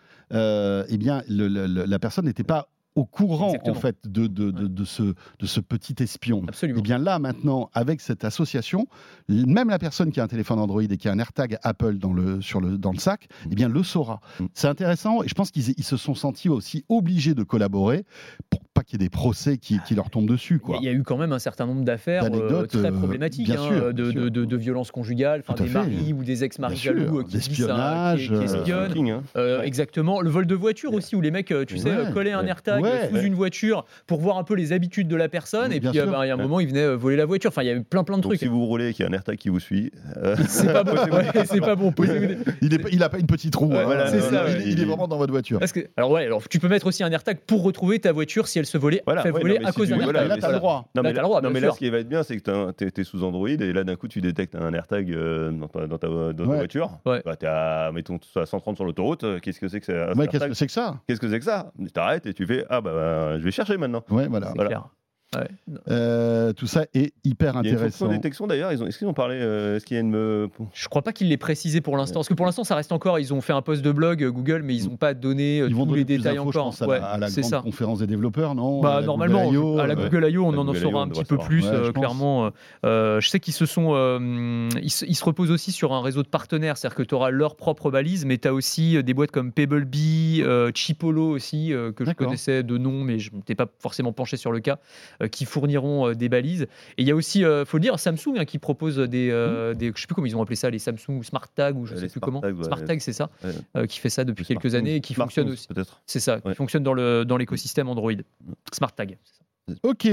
euh, eh bien, le- le- le- la personne n'était pas au courant Exactement. en fait de, de, de, de ce, de ce petit espion. Absolument. Et bien là maintenant, avec cette association, l- même la personne qui a un téléphone Android et qui a un AirTag Apple dans le, sur le, dans le sac, eh bien le saura. Mm. C'est intéressant et je pense qu'ils ils se sont sentis aussi obligés de collaborer pour pas qu'il y ait des procès qui, qui leur tombent dessus. Il y Quoi. a- il y a eu quand même un certain nombre d'affaires euh, D'anecdotes, très euh, problématiques, bien hein, sûr, de, bien sûr. de, de, de violences conjugales, enfin, Tout à des fait. maris ou des ex-maris Bien sûr, jaloux euh, qui disent, d'espionnage, qui, qui euh, espionnent. King, hein. Euh, exactement, le vol de voiture aussi, où les mecs, euh, tu sais, Ouais, euh, collaient un ouais. AirTag Ouais, sous ouais. une voiture pour voir un peu les habitudes de la personne, Oui, et bien puis euh, sûr. bah, il y a un Ouais. moment, ils venaient euh, voler la voiture. Enfin, il y avait plein plein de Donc trucs. si vous roulez et qu'il y a un AirTag qui vous suit, euh, C'est pas bon, ouais, c'est pas bon. Posez-vous des- Il n'a il a pas une petite roue. Ouais, hein. voilà, c'est Il- ça, il, ouais. il est vraiment dans votre voiture. Parce que, alors ouais, alors tu peux mettre aussi un AirTag pour retrouver ta voiture si elle se volait, Voilà, fait ouais, voler non, mais à si cause tu- d'un voilà, AirTag. Et là, mais tu as ça- le droit. Non, Là, mais, t'as le droit, non, bien mais là, sûr. ce qui va être bien, c'est que tu es sous Android et là, d'un coup, tu détectes un AirTag euh, dans ta, dans ta, dans ta Ouais. voiture. Ouais. Bah, tu à, mettons, à cent trente sur l'autoroute. euh, Qu'est-ce que c'est que ça Ouais, qu'est-ce que c'est que ça? Qu'est-ce que c'est que ça Tu t'arrêtes et tu fais Ah, bah, bah, je vais chercher maintenant. Ouais, voilà. C'est Voilà. clair. Ouais. Non. Euh, tout ça est hyper Il y a une fonction intéressant. de détection d'ailleurs. Ils ont, est-ce qu'ils ont parlé euh, Est-ce qu'il y a une. euh, Je crois pas qu'ils l'aient précisé pour l'instant, parce que pour l'instant ça reste encore. Ils ont fait un post de blog euh, Google, mais ils n'ont pas donné euh, Ils vont tous donner les plus détails d'infos, je encore. pense, à Ouais, la, à la c'est grande ça. conférence des développeurs, non? À Bah, la normalement, Google I O, à la euh, Google I O, on La en en Google I O, saura on un devrait petit peu savoir. plus, Ouais, euh, je pense. clairement. Euh, je sais qu'ils se sont, euh, ils, se, ils se reposent aussi sur un réseau de partenaires, c'est-à-dire que tu auras leur propre balise, mais tu as aussi euh, des boîtes comme Pebblebee, euh, Chipolo aussi, euh, que je D'accord. connaissais de nom, mais je n'étais pas forcément penché sur le cas, euh, qui fourniront euh, des balises. Et il y a aussi, il euh, faut le dire, Samsung hein, qui propose des, euh, des, je sais plus comment ils ont appelé ça, les Samsung Smart Tag ou je Les sais plus Smart comment. Tag, ouais. Smart Tag, c'est ça, Ouais. euh, qui fait ça depuis Les quelques Smart années et Tools. qui Smart fonctionne Tools, aussi. peut-être. C'est ça, Ouais. qui fonctionne dans le dans l'écosystème Android. Smart Tag. C'est ça. Ok,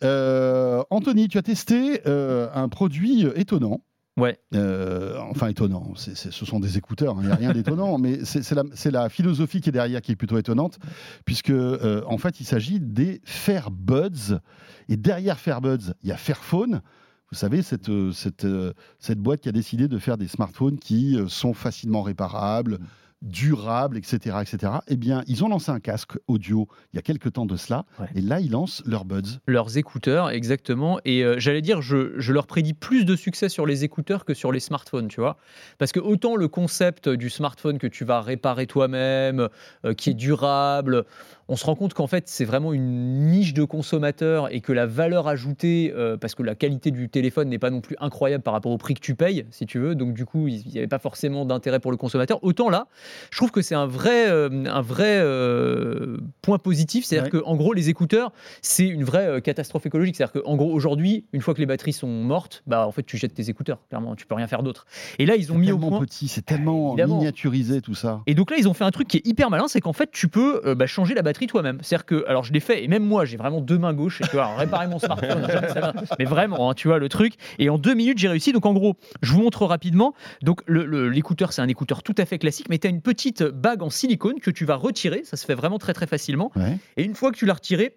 euh, Anthony, tu as testé euh, un produit étonnant. Ouais. Euh, enfin étonnant, c'est, c'est, ce sont des écouteurs, il hein, n'y a rien d'étonnant, mais c'est, c'est, la, c'est la philosophie qui est derrière qui est plutôt étonnante, puisque euh, en fait il s'agit des Fairbuds, et derrière Fairbuds il y a Fairphone. Vous savez, cette, cette, cette boîte qui a décidé de faire des smartphones qui sont facilement réparables, durables, et cetera, et cetera. Eh bien, ils ont lancé un casque audio il y a quelques temps de cela, Ouais. et là, ils lancent leurs Buds. Leurs écouteurs, exactement. Et euh, j'allais dire, je, je leur prédis plus de succès sur les écouteurs que sur les smartphones, tu vois. Parce que autant le concept du smartphone que tu vas réparer toi-même, euh, qui est durable, on se rend compte qu'en fait, c'est vraiment une niche de consommateurs et que la valeur ajoutée, euh, parce que la qualité du téléphone n'est pas non plus incroyable par rapport au prix que tu payes, si tu veux. Donc, du coup, il n'y avait pas forcément d'intérêt pour le consommateur. Autant là, je trouve que c'est un vrai, euh, un vrai euh, point positif. C'est-à-dire Ouais. qu'en gros, les écouteurs, c'est une vraie euh, catastrophe écologique. C'est-à-dire qu'en gros, aujourd'hui, une fois que les batteries sont mortes, bah, en fait, tu jettes tes écouteurs. Clairement, tu peux rien faire d'autre. Et là, ils ont C'est mis au tellement point. petit, c'est tellement Évidemment. miniaturisé tout ça. Et donc là, ils ont fait un truc qui est hyper malin, c'est qu'en fait, tu peux euh, bah, changer la batterie toi-même. C'est-à-dire que, alors je l'ai fait, et même moi, j'ai vraiment deux mains gauches, et tu vois, alors, réparer mon smartphone, jamais ça va. Mais vraiment, hein, tu vois le truc. Et en deux minutes, j'ai réussi. Donc en gros, je vous montre rapidement. Donc le, le- l'écouteur, c'est un écouteur tout à fait classique, mais tu as une petite bague en silicone que tu vas retirer. Ça se fait vraiment très très facilement. Ouais. Et une fois que tu l'as retiré,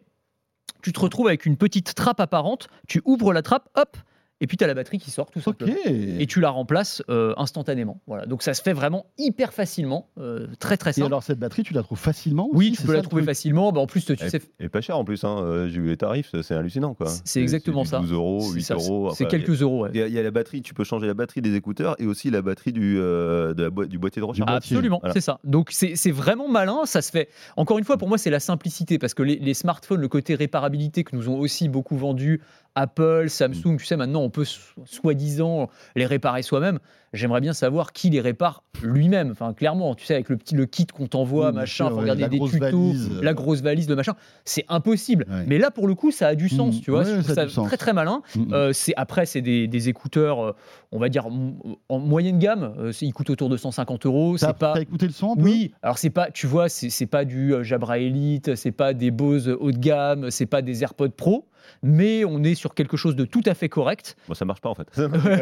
tu te retrouves avec une petite trappe apparente. Tu ouvres la trappe, hop, et puis tu as la batterie qui sort tout Ok. simplement. Et tu la remplaces euh, instantanément. Voilà. Donc ça se fait vraiment hyper facilement, euh, très très Et simple. alors cette batterie, tu la trouves facilement Oui, aussi, tu c'est peux ça, la le trouver truc facilement. Bah, en plus, tu Et, sais, et pas cher en plus, hein. euh, j'ai vu les tarifs, c'est hallucinant. Quoi. c'est exactement du ça. douze euros, C'est huit ça, euros. c'est enfin, quelques euros. ouais. Il y, a, il y a la batterie, tu peux changer la batterie des écouteurs et aussi la batterie du, euh, de la boi- du boîtier de recharge. boîtier. Absolument, Voilà. c'est ça. Donc c'est c'est vraiment malin, ça se fait. Encore une fois, pour moi, c'est la simplicité parce que les, les smartphones, le côté réparabilité que nous ont aussi beaucoup vendu Apple, Samsung, tu sais, maintenant on peut so- soi-disant les réparer soi-même. J'aimerais bien savoir qui les répare lui-même. Enfin, clairement, tu sais, avec le petit le kit qu'on t'envoie, Oui, bien machin, sûr, faut ouais, regarder la des grosse tutos, valise, euh. la grosse valise de machin, c'est impossible. Ouais. Mais là, pour le coup, ça a du sens, Mmh. tu vois. Ouais, Je trouve ça a ça du sens. très très malin. Mhm. Euh, c'est après, c'est des, des écouteurs, euh, on va dire m- en moyenne gamme. Euh, c'est- ils coûtent autour de cent cinquante euros. T'as, C'est pas. t'as écouté le son un peu Oui, alors c'est pas, tu vois, c'est c'est pas du euh, Jabra Elite, c'est pas des Bose haut de gamme, c'est pas des AirPods Pro, mais on est sur quelque chose de tout à fait correct. Bon, ça marche pas en fait.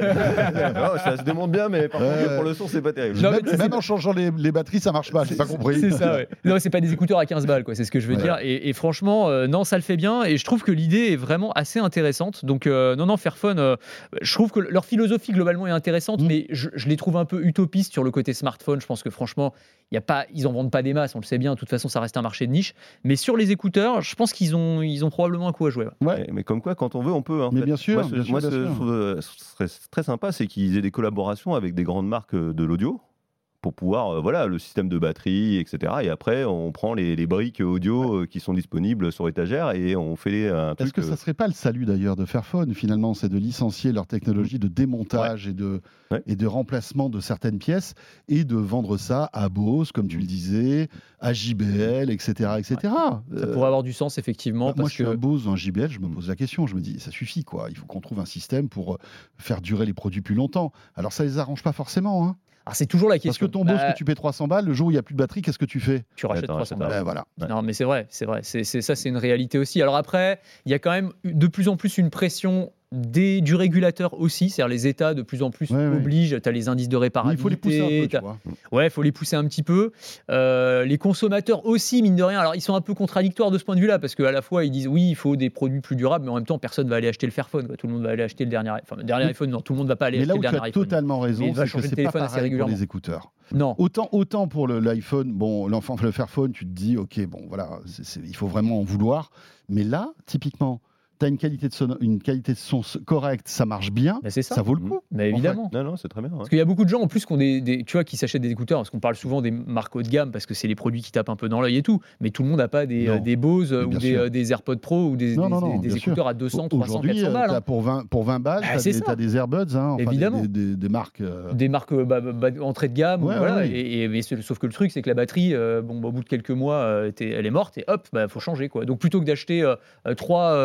Non, ça se démonte bien, mais par contre, Ouais. pour le son, c'est pas terrible. Non, mais Même, c'est- même en changeant les, les batteries, ça marche pas, j'ai pas compris. C'est ça, ouais. Non, c'est pas des écouteurs à quinze balles, quoi. C'est ce que je veux Ouais. dire. Et, et franchement, euh, non, ça le fait bien. Et je trouve que l'idée est vraiment assez intéressante. Donc, euh, non, non, Fairphone, euh, je trouve que leur philosophie globalement est intéressante, Mm. mais je, je les trouve un peu utopistes sur le côté smartphone. Je pense que franchement, il y a pas, ils en vendent pas des masses, on le sait bien. De toute façon, ça reste un marché de niche. Mais sur les écouteurs, je pense qu'ils ont, ils ont probablement un coup à jouer. ouais. Ouais. Mais, mais comme quoi, quand on veut, on peut. hein, en Mais fait. bien sûr, Moi, ce, bien sûr, moi, bien ce que sûr. je trouve euh, ce serait très sympa, c'est qu'ils aient des collaborations avec des grandes marques euh, de l'audio pour pouvoir, euh, voilà, le système de batterie, et cetera. Et après, on prend les, les briques audio euh, qui sont disponibles sur étagère et on fait un truc. Est-ce que euh, ça serait pas le salut d'ailleurs de Fairphone finalement, c'est de licencier leur technologie de démontage et, de, Ouais. et de remplacement de certaines pièces et de vendre ça à Bose, comme tu le disais, à J B L, et cetera, et cetera. Ça Euh, pourrait avoir du sens, effectivement. bah, moi, parce je suis que... un Bose, un J B L, je me pose la question, je me dis, ça suffit quoi, il faut qu'on trouve un système pour euh, faire durer les produits plus longtemps. Alors ça les arrange pas forcément, hein, Alors, c'est toujours la parce question. que ton Bose Bah, que tu payes trois cents balles, le jour où il n'y a plus de batterie, qu'est-ce que tu fais? tu rachètes Attends, trois cents attends, balles. Ben, voilà. Ouais. Non, mais c'est vrai, c'est vrai. C'est, c'est- ça, c'est une réalité aussi. Alors après, il y a quand même de plus en plus une pression des, du régulateur aussi. C'est-à-dire les États de plus en plus Ouais, ouais. obligent. Tu as les indices de Mais réparabilité. il faut les pousser un peu, tu t'as- vois. Ouais, il faut les pousser un petit peu. Euh, les consommateurs aussi, mine de rien. Alors, ils sont un peu contradictoires de ce point de vue-là, parce qu'à la fois, ils disent oui, il faut des produits plus durables, mais en même temps, personne ne va aller acheter le Fairphone. quoi. Tout le monde va aller acheter le dernier, enfin, le dernier Oui. iPhone. Non, tout le monde ne va pas aller Mais là acheter où le tu dernier as iPhone. totalement Mais raison, il va c'est changer que le c'est pas téléphone assez pareil pour régulièrement. les écouteurs. Non. Autant, autant pour le- l'iPhone, bon, l'enfant, le Fairphone, tu te dis, ok, bon, voilà, c'est- c'est- il faut vraiment en vouloir. Mais là, typiquement, tu as une qualité de son, une qualité de son correcte, ça marche bien, Mais c'est ça. ça vaut le Mhm. coup. Mais évidemment. Non, non, c'est très bien. ouais. Parce qu'il y a beaucoup de gens en plus qui ont des, des- tu vois, qui s'achètent des écouteurs, parce qu'on parle souvent des marques haut de gamme, parce que c'est les produits qui tapent un peu dans l'œil et tout. Mais tout le monde n'a pas des, Non. euh, des Bose euh, Mais ou bien des, sûr. euh, des AirPods Pro ou des, Non, des- non, non, des- des bien écouteurs sûr. à deux cents, trois cents, Aujourd'hui, quatre cents euh, balles. t'as hein. pour vingt, pour vingt balles, Bah, tu c'est as, ça. des Airbuds, hein, enfin, des- Évidemment. Des, des- des marques. euh, Des marques euh, bah, bah, bah, entrée de gamme, Ouais, voilà. ouais, ouais. Et, et- mais c'est- sauf que le truc, c'est que la batterie, euh, bon, bah, au bout de quelques mois, euh, t'es- elle est morte et hop, bah, faut changer quoi. Donc plutôt que d'acheter euh, euh, trois, euh, C'est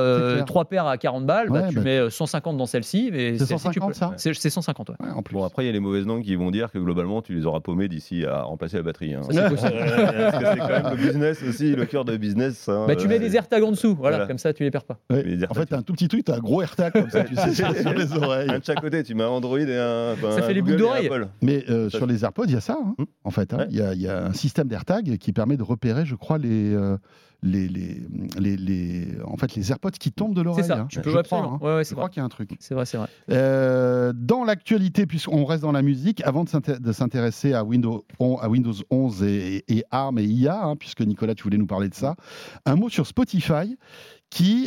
paires. trois paires à quarante balles, bah, Ouais, tu bah, mets cent cinquante dans celle-ci. Mais C'est celle-ci, tu cent cinquante, peux- ça c'est, c'est cent cinquante, ouais. Ouais, en plus. Bon, après, il y a les mauvaises langues qui vont dire que globalement, tu les auras paumés d'ici à remplacer la batterie. Hein. Ça, c'est possible. Euh, parce que c'est quand même le business aussi, le cœur de business. Hein, Bah, tu mets euh, des AirTags en dessous, voilà, Voilà. comme ça, tu les perds pas. Ouais. les En fait, t'as un tout petit truc, t'as un gros AirTag comme ça, tu sais, sur sur les oreilles. Un de chaque côté, tu mets un Android et un. enfin, Ça fait un les Google boucles et un d'oreilles. Apple. Mais euh, Ça, sur les AirPods, il y a ça, hein, Hmm. en fait. hein. Ouais. Il y, a, il y a un système d'AirTag qui permet de repérer, je crois, les, euh, les, les, les, les- en fait, les AirPods qui tombent de l'oreille. C'est ça, hein. tu peux Je absolument. crois, hein. Ouais, ouais, Je c'est crois vrai. qu'il y a un truc. C'est vrai, c'est vrai. Euh, dans l'actualité, puisqu'on reste dans la musique, avant de s'inté- de s'intéresser à Windows, on- à Windows onze et, et ARM et I A, hein, puisque Nicolas, tu voulais nous parler de ça, un mot sur Spotify qui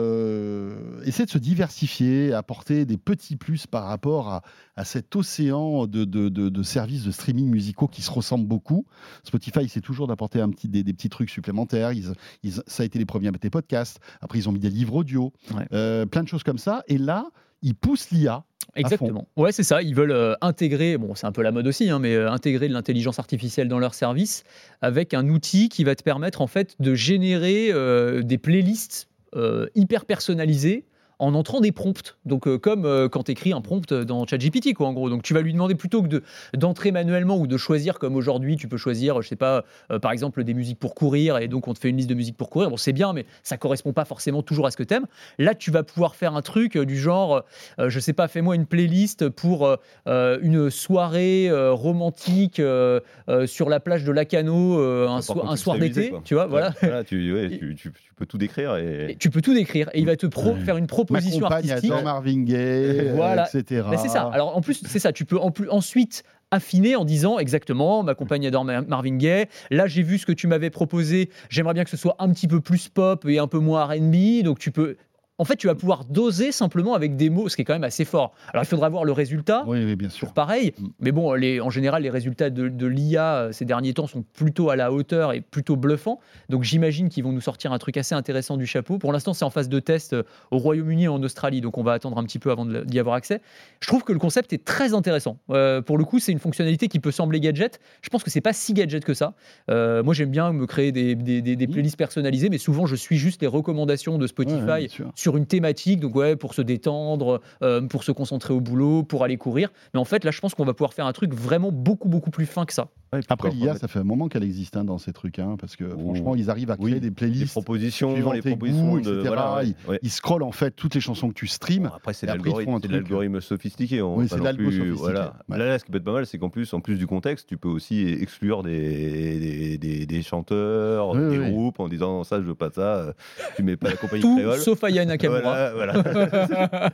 euh, essaie de se diversifier, apporter des petits plus par rapport à, à cet océan de, de- de- de services de streaming musicaux qui se ressemblent beaucoup. Spotify essaie toujours d'apporter un petit, des, des petits trucs supplémentaires. Ils, ils- ça a été les premiers à mettre des podcasts. Après, ils ont mis des livres audio, Ouais. euh, plein de choses comme ça. Et là, ils poussent l'I A. Exactement. Ouais, c'est ça. Ils veulent euh, intégrer, bon, c'est un peu la mode aussi, hein, mais euh, intégrer de l'intelligence artificielle dans leur service avec un outil qui va te permettre en fait de générer euh, des playlists euh, hyper personnalisées en entrant des prompts. Donc, euh, comme euh, quand tu écris un prompt dans ChatGPT, quoi, en gros. Donc, tu vas lui demander plutôt que de, d'entrer manuellement ou de choisir, comme aujourd'hui, tu peux choisir, je sais pas, euh, par exemple, des musiques pour courir, et donc on te fait une liste de musiques pour courir. Bon, c'est bien, mais ça correspond pas forcément toujours à ce que t'aimes. Là, tu vas pouvoir faire un truc euh, du genre, euh, je sais pas, fais-moi une playlist pour euh, euh, une soirée euh, romantique euh, euh, sur la plage de Lacano, euh, un, Par so- contre, un tu soir serais visé, d'été, quoi. tu vois, Ouais, voilà. voilà, tu, ouais, tu, tu- tu peux tout décrire et. Et tu peux tout décrire et il va te pro- Ouais. faire une Ma proposition compagne artistique. adore Marvin Gaye, Voilà. euh, et cetera. Mais c'est ça. Alors en plus, c'est ça. Tu peux en plus ensuite affiner en disant exactement, ma compagne adore Ma- Marvin Gaye. Là, j'ai vu ce que tu m'avais proposé. J'aimerais bien que ce soit un petit peu plus pop et un peu moins R and B. Donc tu peux. En fait, tu vas pouvoir doser simplement avec des mots, ce qui est quand même assez fort. Alors il faudra voir le résultat. Oui, oui, bien sûr. Toujours pareil, Mm. mais bon, les, en général, les résultats de, de l'I A euh, ces derniers temps sont plutôt à la hauteur et plutôt bluffants. Donc j'imagine qu'ils vont nous sortir un truc assez intéressant du chapeau. Pour l'instant, c'est en phase de test euh, au Royaume-Uni et en Australie, donc on va attendre un petit peu avant de- d'y avoir accès. Je trouve que le concept est très intéressant. Euh, pour le coup, c'est une fonctionnalité qui peut sembler gadget. Je pense que c'est pas si gadget que ça. Euh, moi, j'aime bien me créer des, des- des- des Mm. playlists personnalisées, mais souvent, je suis juste les recommandations de Spotify Ouais, ouais, bien sûr. sur une thématique, donc ouais, pour se détendre, euh, pour se concentrer au boulot, pour aller courir. Mais en fait, là, je pense qu'on va pouvoir faire un truc vraiment beaucoup, beaucoup plus fin que ça. Ouais, puis Après, quoi, l'I A, en fait, ça fait un moment qu'elle existe hein, dans ces trucs, hein, parce que Oh. franchement, ils arrivent à créer Oui, des les playlists. propositions, suivant les tes propositions goûts, de. et cetera. Voilà, ouais, Ils- ouais. Ils scrollent en fait toutes les chansons que tu streams. Bon, après, c'est Et après, ils font l'algorithme, un c'est truc, l'algorithme sophistiqué. on Oui, va c'est pas non l'algo plus- sophistiqué. Voilà. Ouais. Là, là, ce qui peut être pas mal, c'est qu'en plus, en plus du contexte, tu peux aussi exclure des, des, des, des chanteurs, Oui, des oui. groupes en disant ça, je veux pas ça, euh, tu mets pas la compagnie Tout créole. sauf Aya Nakamura. Voilà, voilà.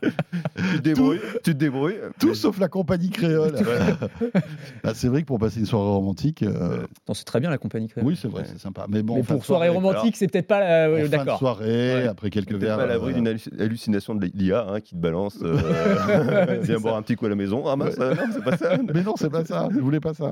tu te débrouilles, tu te débrouilles. Tout sauf la compagnie créole. Ah, c'est vrai que pour passer une soirée romantique, euh, Non, c'est très bien la compagnie créole. oui, c'est vrai, Ouais. c'est sympa. Mais bon, mais en fin pour de soirée soirée, romantique, c'est peut-être pas. euh, en ouais, fin de d'accord. soirée, Ouais. après quelques T'es verres. pas à l'abri euh, d'une halluc- hallucination de l'I A hein, qui te balance. Euh, viens boire un petit coup à la maison. Ah mince, euh, non, c'est pas ça. Mais non, c'est pas ça. Je voulais pas ça.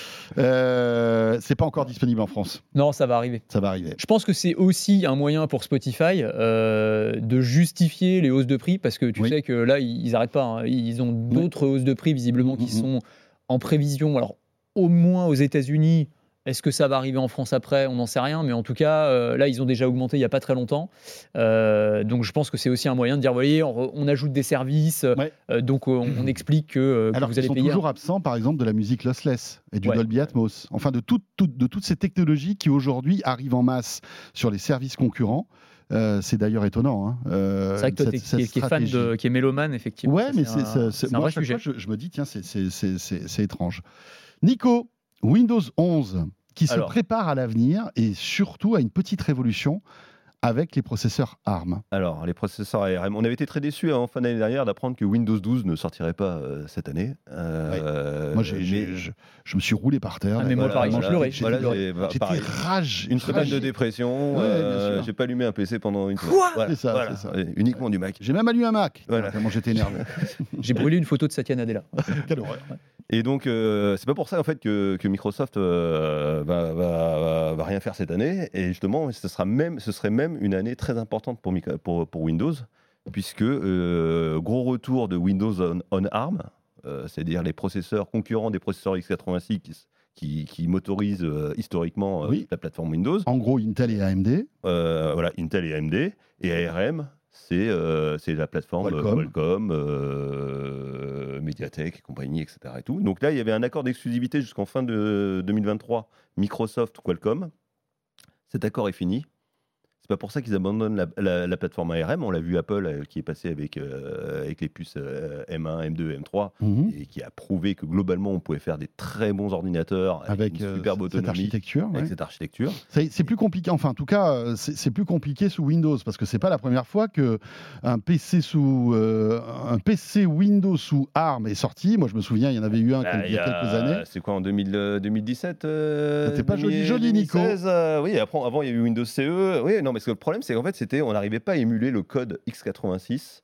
Euh, c'est pas encore disponible en France. Non, ça va arriver. Ça va arriver. Je pense que c'est aussi un moyen pour Spotify euh, de justifier les hausses de prix parce que tu Oui. sais que là, ils n'arrêtent pas. hein. Ils ont d'autres hausses de prix visiblement qui Mhm. sont en prévision. Alors, au moins aux États-Unis. Est-ce que ça va arriver en France après? On n'en sait rien, mais en tout cas, euh, là, ils ont déjà augmenté il n'y a pas très longtemps. Euh, donc, je pense que c'est aussi un moyen de dire, vous voyez, on, re- on ajoute des services, Ouais. euh, donc on, on explique que, euh, que Alors vous qu'ils allez sont payer. toujours absents, par exemple, de la musique lossless et du Ouais. Dolby Atmos. Enfin, de, tout- tout- de toutes ces technologies qui aujourd'hui arrivent en masse sur les services concurrents. Euh, c'est d'ailleurs étonnant. Hein. Euh, C'est vrai que toi, cette- t'es- cette qui, est- qui est fan stratégie. de, qui est mélomane, effectivement. Ouais, Ça, mais c'est c'est un, c'est- c'est- c'est un moi, vrai à chaque sujet. fois, je, je me dis, tiens, c'est- c'est c'est- c'est- c'est étrange. Nico, Windows onze, qui se Alors. prépare à l'avenir et surtout à une petite révolution avec les processeurs ARM. Alors, les processeurs A R M, on avait été très déçus en fin d'année dernière d'apprendre que Windows douze ne sortirait pas euh, cette année. Euh, Moi, j'ai- j'ai- mais- je, je me suis roulé par terre. Ah, là. mais moi, voilà, pareil, j'ai voilà, pleuré. J'étais- voilà, pleuré. j'ai- bah, J'étais pareil. rage. Une semaine de rage. dépression, Ouais, bien euh, sûr. j'ai pas allumé un P C pendant une semaine. Quoi Voilà, C'est ça, voilà. c'est ça. Ouais, uniquement du Mac. J'ai même allumé un Mac. Voilà. Tellement j'étais énervé. J'ai brûlé une photo de Satya Nadella. Quelle horreur. Et donc, euh, c'est pas pour ça en fait que, que Microsoft euh, va, va- va- va rien faire cette année. Et justement, ce sera même, ce serait même une année très importante pour, Mic- pour, pour Windows, puisque euh, gros retour de Windows on, on ARM, euh, c'est-à-dire les processeurs concurrents des processeurs x quatre-vingt-six qui, s- qui, qui motorise euh, historiquement euh, Oui. la plateforme Windows. En gros, Intel et A M D. Euh, voilà, Intel et A M D. Et A R M, c'est euh, c'est la plateforme Qualcomm. Qualcomm, euh, Mediatek et compagnie, et cetera. Et tout. Donc là, il y avait un accord d'exclusivité jusqu'en fin de deux mille vingt-trois, Microsoft, Qualcomm. Cet accord est fini. C'est pas pour ça qu'ils abandonnent la, la, la plateforme A R M. On l'a vu Apple euh, qui est passé avec, euh, avec les puces euh, M un, M deux, M trois Mhm. et qui a prouvé que globalement on pouvait faire des très bons ordinateurs avec, Avec une euh, superbe cette autonomie, architecture. avec ouais. cette architecture. C'est c'est plus compliqué, enfin en tout cas, euh, c'est c'est plus compliqué sous Windows parce que c'est pas la première fois que un P C sous euh, un P C Windows sous ARM est sorti. Moi, je me souviens, il y en avait eu un Bah, il y a quelques années. C'est quoi en deux mille, euh, deux mille dix-sept euh, C'était pas deux mille- joli, joli, Nico. deux mille seize, euh, oui, après, avant il y a eu Windows C E. Oui, non, mais ce que le problème c'est qu'en fait c'était, on n'arrivait pas à émuler le code x quatre-vingt-six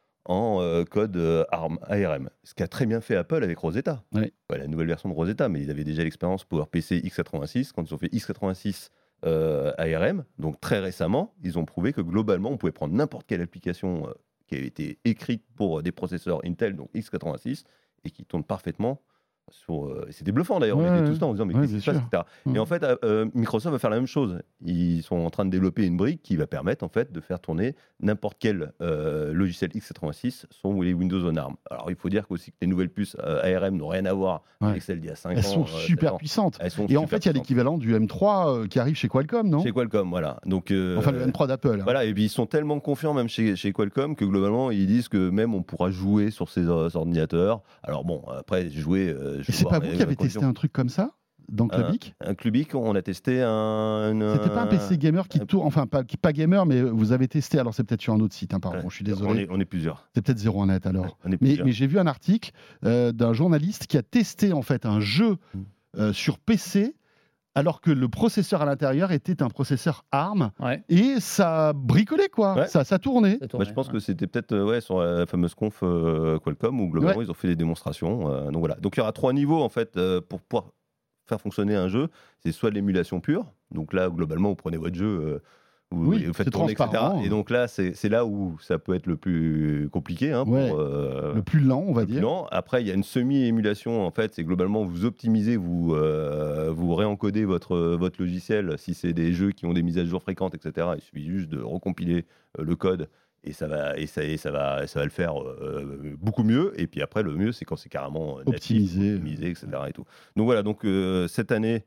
en euh, code euh, ARM, A R M. Ce qu'a très bien fait Apple avec Rosetta. Oui. Ouais, la nouvelle version de Rosetta, mais ils avaient déjà l'expérience PowerPC x quatre-vingt-six quand ils ont fait x quatre-vingt-six euh, A R M. Donc très récemment, ils ont prouvé que globalement, on pouvait prendre n'importe quelle application euh, qui avait été écrite pour euh, des processeurs Intel, donc x quatre-vingt-six, et qui tourne parfaitement sur. Euh, c'était bluffant d'ailleurs, Ouais, on était ouais. tous là en disant mais Ouais, qu'est-ce qui se bien passe, et cetera. Mhm. Et en fait, euh, Microsoft va faire la même chose. Ils sont en train de développer une brique qui va permettre en fait de faire tourner n'importe quel euh, logiciel x quatre-vingt-six sur les Windows on ARM. Alors il faut dire qu'aussi que les nouvelles puces euh, A R M n'ont rien à voir Ouais. avec celles d'il y a cinq Elles ans. sont euh, super sept ans. puissantes. Elles sont Et en super fait, il y a puissantes. l'équivalent du M trois euh, qui arrive chez Qualcomm, non? Chez Qualcomm, voilà. Donc, euh, Enfin, le M trois d'Apple. hein. Voilà, et puis ils sont tellement confiants même chez, chez Qualcomm que globalement ils disent que même on pourra jouer sur ces euh, ordinateurs. Alors bon, après jouer. euh, je Et c'est vais pas voir vous les- qui avez les testé conditions. un truc comme ça dans Clubic? Un Clubic, on a testé un. une- C'était pas un P C gamer qui un- tourne, enfin pas, qui- pas gamer, mais vous avez testé, alors c'est peut-être sur un autre site, hein, pardon, Ouais, je suis On désolé, est, on est plusieurs. c'est peut-être zéro un net alors. On est Mais, plusieurs. mais j'ai vu un article euh, d'un journaliste qui a testé en fait un jeu Mm. euh, sur P C alors que le processeur à l'intérieur était un processeur ARM Ouais, et ça bricolait quoi, Ouais. ça, ça tournait. ça Bah, tournait, je pense ouais. que c'était peut-être euh, ouais, sur la fameuse conf euh, Qualcomm où globalement Ouais. ils ont fait des démonstrations. euh, donc voilà. Donc il y aura trois niveaux en fait euh, pour pouvoir faire fonctionner un jeu. C'est soit de l'émulation pure. Donc là globalement vous prenez votre jeu, euh, vous, Oui, vous faites c'est tourner, et cetera. transparent. Et donc là c'est c'est là où ça peut être le plus compliqué. Hein, pour, Ouais. euh, Le plus lent, on va le plus dire. lent. Après, il y a une semi-émulation. En fait, c'est globalement vous optimisez, vous, euh, vous réencodez votre, votre logiciel. Si c'est des jeux qui ont des mises à jour fréquentes, et cetera, il suffit juste de recompiler euh, le code et ça va, et ça, et ça va, ça va le faire euh, beaucoup mieux. Et puis après, le mieux, c'est quand c'est carrément natif, Optimisé. optimisé, et cetera. Et tout. Donc voilà. Donc euh, cette année.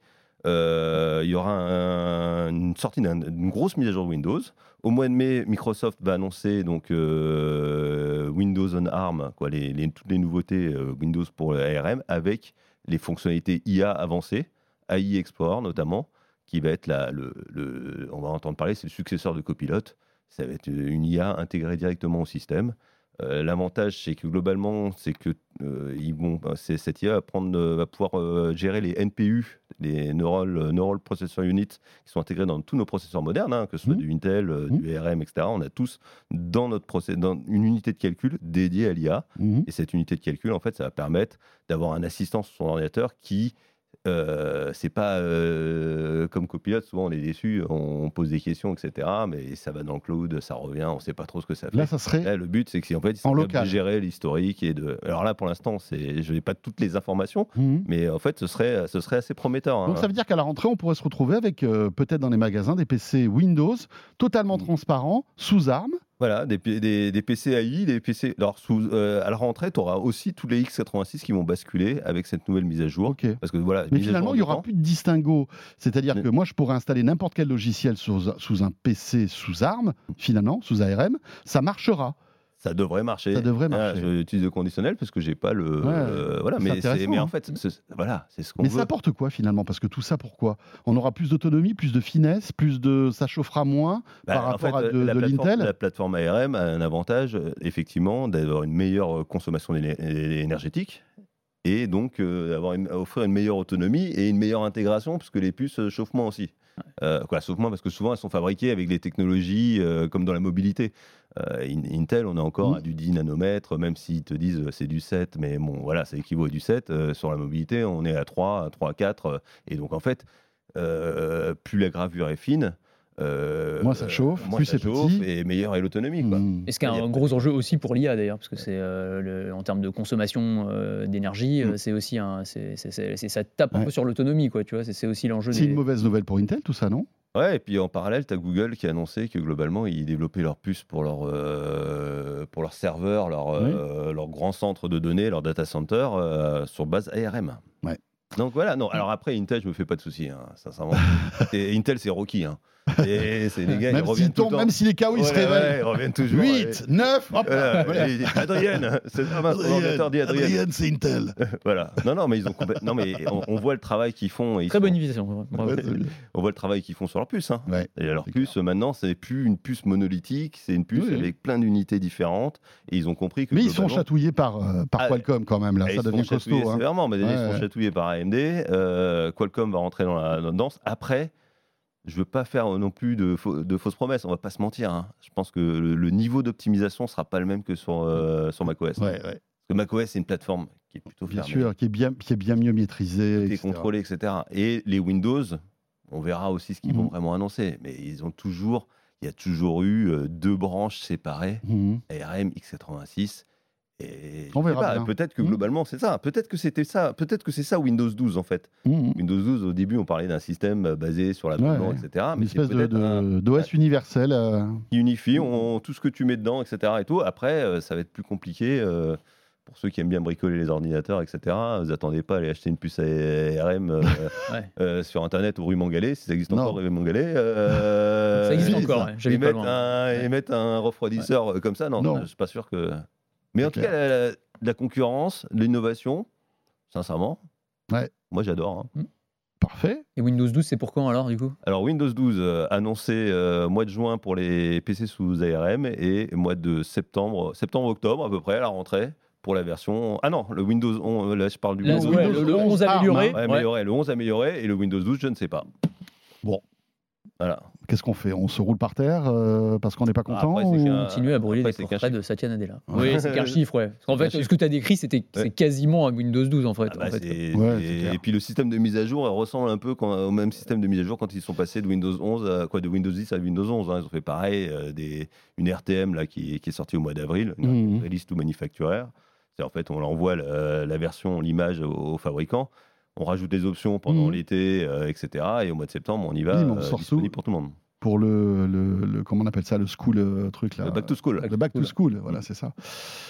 Euh, il y aura un- une sortie d'un- d'une grosse mise à jour de Windows. Au mois de mai, Microsoft va annoncer donc euh, Windows on ARM, quoi, les, les- toutes les nouveautés euh, Windows pour le A R M avec les fonctionnalités I A avancées, A I Explorer notamment, qui va être la, le, le- on va entendre parler, c'est le successeur de Copilot. Ça va être une I A intégrée directement au système. Euh, L'avantage, c'est que globalement, c'est que euh, ils vont, c'est- cette I A va, prendre, euh, va pouvoir euh, gérer les N P U, les Neural, euh, Neural Processor Units, qui sont intégrés dans tous nos processeurs modernes, hein, que ce soit Mmh. du Intel, euh, Mmh. du A R M, et cetera. On a tous dans notre process, dans une unité de calcul dédiée à l'I A. Mhm. Et cette unité de calcul, en fait, ça va permettre d'avoir un assistant sur son ordinateur qui euh, c'est pas euh, comme Copilot, souvent on est déçu, on pose des questions, et cetera. Mais ça va dans le cloud, ça revient, on sait pas trop ce que ça fait. Là, ça serait Là, le but, c'est que si, en fait, ils sont En capables local. de gérer l'historique et de. Alors là, pour l'instant, c'est, je n'ai pas toutes les informations, Mhm. mais en fait, ce serait, ce serait assez prometteur. hein. Donc ça veut dire qu'à la rentrée, on pourrait se retrouver avec euh, peut-être dans les magasins des P C Windows totalement Mm. transparents, sous ARM. Voilà, des, P- des, des P C A I, des P C. Alors, sous, euh, à la rentrée, tu auras aussi tous les x quatre-vingt-six qui vont basculer avec cette nouvelle mise à jour. Ok. Parce que voilà, Mais mise à finalement, jour il n'y en aura deux temps. plus de distinguo. C'est-à-dire Mais- que moi, je pourrais installer n'importe quel logiciel sous, sous un P C sous ARM, finalement, sous A R M, ça marchera. Ça devrait marcher. Ça devrait Ah, marcher. je utilise le conditionnel parce que j'ai pas le. Ouais, euh, voilà, c'est mais, c'est- intéressant, mais hein. en fait, c'est- voilà, c'est ce qu'on Mais veut. ça apporte quoi finalement? Parce que tout ça, pourquoi? On aura plus d'autonomie, plus de finesse, plus de, ça chauffera moins Bah, par en rapport fait, à de, la, de plateforme, l'Intel. la plateforme A R M a un avantage, euh, effectivement, d'avoir une meilleure euh, consommation d'éner- énergétique et donc euh, d'avoir une- offrir une meilleure autonomie et une meilleure intégration, puisque les puces euh, chauffent moins aussi. Euh, quoi, chauffent moins parce que souvent elles sont fabriquées avec des technologies euh, comme dans la mobilité. Euh, In- Intel, on est encore Mhm. à du dix nanomètres, même s'ils te disent euh, c'est du sept, mais bon, voilà, ça équivaut à du sept. Euh, sur la mobilité, on est à trois, à trois, à quatre. euh, et donc en fait, euh, plus la gravure est fine, Euh, Moins ça chauffe, moins plus ça c'est chauffe petit. et meilleure est l'autonomie. Quoi. Mmh. Et ce qui est Il y a un pas gros de- enjeu aussi pour l'I A d'ailleurs, parce que c'est euh, le- en termes de consommation euh, d'énergie, Mm. euh, c'est aussi un, c'est, c'est- c'est- c'est- ça tape un Ouais. peu sur l'autonomie, quoi. Tu vois, c'est, c'est aussi l'enjeu. C'est des... une mauvaise nouvelle pour Intel, tout ça, non? Ouais, et puis en parallèle, tu as Google qui a annoncé que globalement, ils développaient leurs puces pour leur, euh, pour leur serveur, leur, euh, leur grand centre de données, leur data center euh, sur base A R M. Ouais. Donc voilà, non. Alors après, Intel, je me fais pas de soucis, hein, sincèrement. Et Intel, c'est Rocky. Hein. Et c'est les gars, ils Même reviennent s'il tout le tombe, temps. même si les K O ils se Ouais, ouais, réveillent. ils reviennent toujours. huit, neuf, hop Voilà, voilà. et- Adrienne, c'est ah, mince, mon ordinateur dit Adrienne. Adrienne, c'est Intel. Voilà. Non, non, mais ils ont complète- non, mais on, on voit le travail qu'ils font. et ils Très sont- bonne invitation. Bravo. Ouais, c'est bien. On voit le travail qu'ils font sur leur puce. Hein. Ouais. Et leur C'est puce, maintenant, c'est plus une puce monolithique, c'est une puce Oui, oui. avec plein d'unités différentes. Et ils ont compris que. Mais ils sont globalement- chatouillés par, euh, par Ah, Qualcomm quand même, là. Ah, Ça ils sont devient chatouillés costaud. Hein. sévèrement, mais déjà, Ouais, ils sont ouais. chatouillés par A M D. Euh, Qualcomm va rentrer dans la, dans la danse. Après, je veux pas faire non plus de, faux- de fausses promesses, on va pas se mentir. Hein. Je pense que le, le niveau d'optimisation sera pas le même que sur, euh, sur macOS. Ouais, ouais. Parce que macOS, c'est une plateforme qui est plutôt Bien fermée, sûr, qui est bien, qui est bien mieux maîtrisé. qui est et cetera. contrôlée, et cetera. Et les Windows, on verra aussi ce qu'ils vont Mhm. vraiment annoncer. Mais ils ont toujours, il y a toujours eu euh, deux branches séparées, Mhm. A R M, x quatre-vingt-six. Et On je sais verra pas, bien. peut-être que Mhm. globalement c'est ça. Peut-être que c'était ça. Peut-être que c'est ça Windows douze en fait. Mhm. Windows douze, au début, on parlait d'un système euh, basé sur l'abonnement, Ouais, ouais. et cetera. Une Mais c'est espèce de, peut-être un- de, d'O S universel. euh, qui unifie on- tout ce que tu mets dedans, et cetera. Et tout. Après, euh, ça va être plus compliqué. euh, pour ceux qui aiment bien bricoler les ordinateurs, et cetera. Vous attendez pas à aller acheter une puce A R M euh, Ouais. euh, sur Internet ou rue Montgalet, si ça existe Non. encore rue Montgalet. euh, Ça existe oui, encore. ça. Ouais. et J'habite pas mettre, loin. un, et mettre un refroidisseur euh, comme ça, non, Non. je suis pas sûr que. Mais C'est en tout cas, la, la- la concurrence, l'innovation, sincèrement, Ouais. moi j'adore. hein. Parfait. Et Windows douze, c'est pour quand alors, du coup? Alors Windows douze euh, annoncé euh, mois de juin pour les P C sous A R M et mois de septembre, septembre-octobre à peu près à la rentrée pour la version. Ah non, le Windows onze, là je parle du Là, Windows ouais, douze. le, le onze onze ARM, amélioré. hein. Ouais, ouais. amélioré, le onze amélioré et le Windows douze, je ne sais pas. Bon. Voilà. Qu'est-ce qu'on fait? On se roule par terre euh, parce qu'on n'est pas content Après, c'est ou- qu'un- Continuer à brûler Après, les c'est qu'un portraits chiffre. de Satya Nadella. Ouais. Oui, c'est qu'un chiffre, ouais. Parce qu'en C'est fait, qu'un ce chiffre. que tu as décrit, c'était, c'est Ouais. quasiment un Windows douze, en fait. Ah bah, en fait. c'est- Ouais, c'est- c'est clair. et puis le système de mise à jour elle ressemble un peu quand- au même système de mise à jour quand ils sont passés de Windows onze à, quoi, de Windows dix à Windows onze. hein. Ils ont fait pareil, euh, des, une R T M là, qui, qui est sortie au mois d'avril, une Mhm. release to manufacturer. C'est en fait on envoie la, la version, l'image au, au fabricant. On rajoute des options pendant Mhm. l'été, euh, et cetera. Et au mois de septembre, on y va, Oui, mais on euh, sort disponible sous- pour tout le monde. pour le, le, le- comment on appelle ça, le school euh, truc là. Le back to school. Le back to school, voilà, c'est ça.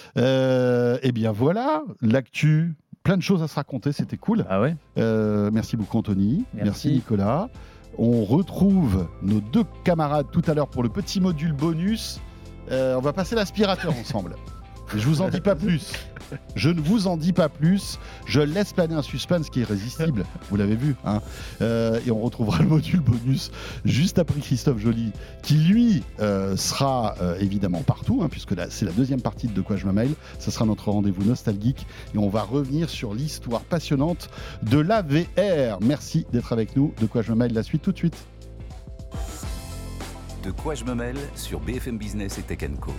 Euh, eh bien voilà, l'actu, plein de choses à se raconter, c'était cool. Ah ouais. Euh, merci beaucoup Anthony, merci. Merci. Nicolas. On retrouve nos deux camarades tout à l'heure pour le petit module bonus. Euh, on va passer l'aspirateur ensemble. Je vous en dis pas plus. Je ne vous en dis pas plus. Je laisse planer un suspense qui est irrésistible. Vous l'avez vu. Hein. Euh, et on retrouvera le module bonus juste après Christophe Joly, qui lui euh, sera euh, évidemment partout, hein, puisque là, c'est la deuxième partie de De quoi je me mail. Ce sera notre rendez-vous nostalgique. Et on va revenir sur l'histoire passionnante de la V R. Merci d'être avec nous. De quoi je me mail, la suite tout de suite. De quoi je me mêle sur B F M Business et Tech Co.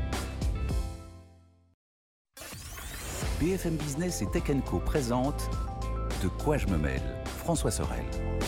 B F M Business et Tech Co présente De quoi je me mêle, François Sorel.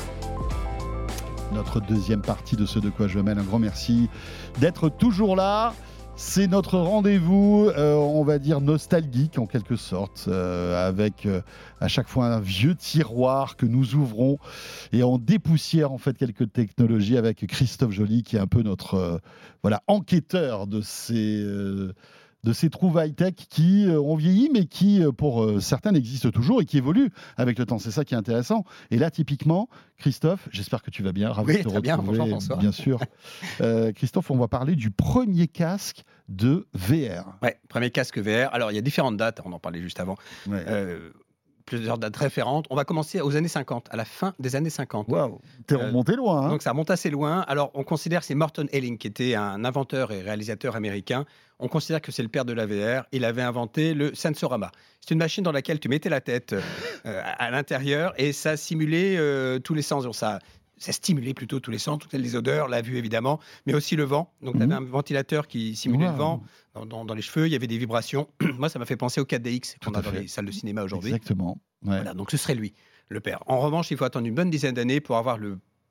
Notre deuxième partie de ce De quoi je me mêle. Un grand merci d'être toujours là. C'est notre rendez-vous, euh, on va dire nostalgique en quelque sorte, euh, avec euh, à chaque fois un vieux tiroir que nous ouvrons et on dépoussière en fait quelques technologies avec Christophe Joly qui est un peu notre euh, voilà enquêteur de ces euh, de ces trouvailles tech qui euh, ont vieilli, mais qui, euh, pour euh, certaines, existent toujours et qui évoluent avec le temps. C'est ça qui est intéressant. Et là, typiquement, Christophe, j'espère que tu vas bien. Ravi Oui, de te très bien. retrouver, Bonjour, François. bien sûr. Euh, Christophe, on va parler du premier casque de V R. Ouais, premier casque V R. Alors, il y a différentes dates, on en parlait juste avant. Euh, plusieurs dates référentes. On va commencer aux années cinquante, à la fin des années cinquante. Waouh, t'es Euh, remonté loin. Hein. Donc ça remonte assez loin. Alors on considère que c'est Morton Helling qui était un inventeur et réalisateur américain. On considère que c'est le père de la V R. Il avait inventé le Sensorama. C'est une machine dans laquelle tu mettais la tête euh, à l'intérieur et ça simulait euh, tous les sens. Donc, ça, ça stimulait plutôt tous les sens, toutes les odeurs, la vue évidemment, mais aussi le vent. Donc tu avais Mhm. un ventilateur qui simulait Wow. le vent dans, dans- dans les cheveux. Il y avait des vibrations. Moi, ça m'a fait penser au quatre D X qu'on Tout à a dans fait. les salles de cinéma aujourd'hui. Exactement. Ouais. Voilà, donc ce serait lui, le père. En revanche, il faut attendre une bonne dizaine d'années pour avoir le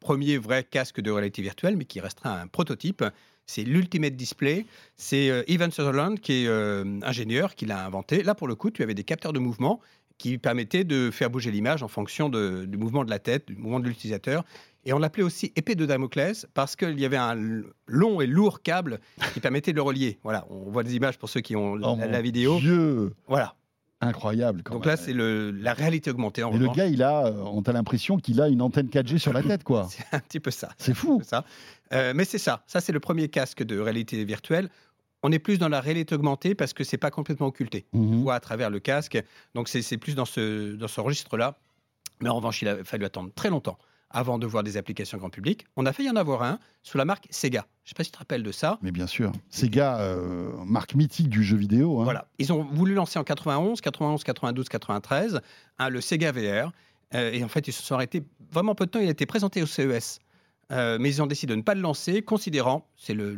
premier vrai casque de réalité virtuelle, mais qui restera un prototype. C'est l'Ultimate Display. C'est euh, Evan Sutherland, qui est euh, ingénieur, qui l'a inventé. Là, pour le coup, tu avais des capteurs de mouvement qui permettaient de faire bouger l'image en fonction de, du mouvement de la tête, du mouvement de l'utilisateur. Et on l'appelait aussi épée de Damoclès parce qu'il y avait un long et lourd câble qui permettait de le relier. Voilà, on voit des images pour ceux qui ont Oh la, mon la vidéo. Dieu, Voilà. incroyable quand Donc même. là, c'est le, la réalité augmentée. En Et le revanche. gars, il a, euh, on a l'impression qu'il a une antenne quatre G sur la tête, quoi. C'est un petit peu ça. C'est fou. C'est ça. Euh, mais c'est ça. Ça, c'est le premier casque de réalité virtuelle. On est plus dans la réalité augmentée parce que c'est pas complètement occulté. On Mhm. voit à travers le casque. Donc c'est, c'est plus dans ce, dans ce registre-là. Mais en revanche, il a fallu attendre très longtemps avant de voir des applications grand public. On a failli en avoir un sous la marque Sega. Je ne sais pas si tu te rappelles de ça. Mais bien sûr, Sega, euh, marque mythique du jeu vidéo. Hein. Voilà. Ils ont voulu lancer en quatre-vingt-onze, quatre-vingt-onze, quatre-vingt-douze, quatre-vingt-treize hein, le Sega V R. Euh, et en fait, ils se sont arrêtés vraiment peu de temps. Il a été présenté au C E S. Euh, mais ils ont décidé de ne pas le lancer, considérant, c'est le,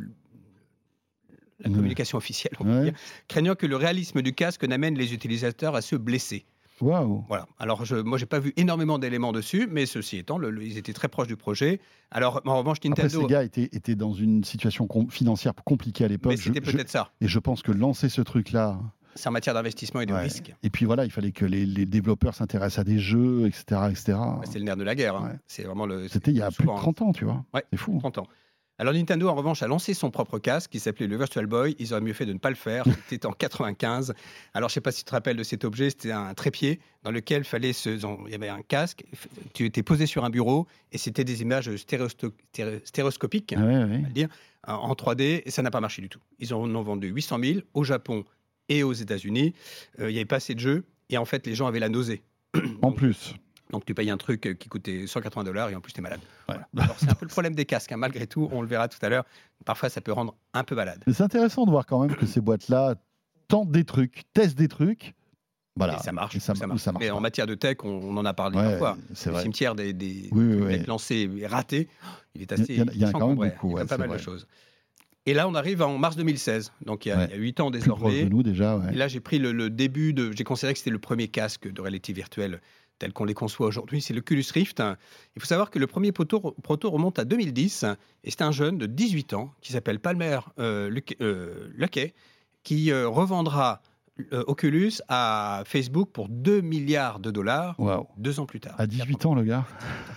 la Ouais. communication officielle, on peut Ouais. dire, craignant que le réalisme du casque n'amène les utilisateurs à se blesser. Waouh. Voilà. Alors, je, moi, j'ai pas vu énormément d'éléments dessus, mais ceci étant, le, le- ils étaient très proches du projet. Alors, en revanche, Après, Nintendo, Sega était, était dans une situation com- financière compliquée à l'époque. mais c'était Je- je- peut-être ça. Et je pense que lancer ce truc-là. C'est en matière d'investissement et de ouais. risque. Et puis voilà, il fallait que les, les développeurs s'intéressent à des jeux, et cetera et cetera. C'est le nerf de la guerre. hein. Ouais. C'est vraiment le. C'était il y a plus de souvent- trente ans, tu vois. Ouais, C'est fou. trente ans. Alors Nintendo, en revanche, a lancé son propre casque qui s'appelait le Virtual Boy. Ils auraient mieux fait de ne pas le faire. C'était en quatre-vingt-quinze. Alors, je ne sais pas si tu te rappelles de cet objet. C'était un trépied dans lequel fallait se... il y avait un casque. Tu étais posé sur un bureau et c'était des images stéréosto- stéré- stéréoscopiques, Ouais, ouais. on va le dire, en- en trois D. Et ça n'a pas marché du tout. Ils en ont vendu huit cent mille au Japon et aux États-Unis. Euh, il n'y avait pas assez de jeux. Et en fait, les gens avaient la nausée. En plus. Donc, tu payes un truc qui coûtait cent quatre-vingts dollars et en plus, tu es malade. Ouais. Voilà. Alors, c'est un peu le problème des casques. hein. Malgré tout, on le verra tout à l'heure. Parfois, ça peut rendre un peu malade. Mais c'est intéressant de voir quand même que ces boîtes-là tentent des trucs, testent des trucs. Voilà. Et ça marche. Et ça, ça ou marche. ça marche Mais pas. en matière de tech, on, on en a parlé Ouais, parfois. c'est Le vrai. cimetière des, des, Oui, oui, des oui. mecs lancés et ratés, il est assez. Il y en a- il y en a sans quand même combray. beaucoup, Il y a ouais, pas c'est mal vrai. de choses. Et là, on arrive en mars deux mille seize. Donc, il y a Ouais. il y a huit ans Plus proche désormais. de nous déjà. Ouais. Et là, j'ai pris le, le début de. J'ai considéré que c'était le premier casque de réalité virtuelle tel qu'on les conçoit aujourd'hui. C'est le Oculus Rift. Il faut savoir que le premier proto, proto remonte à deux mille dix. Et c'est un jeune de dix-huit ans qui s'appelle Palmer euh, Luckey, euh, Luckey, qui euh, revendra euh, Oculus à Facebook pour deux milliards de dollars Waouh. deux ans plus tard. À dix-huit ans, le gars.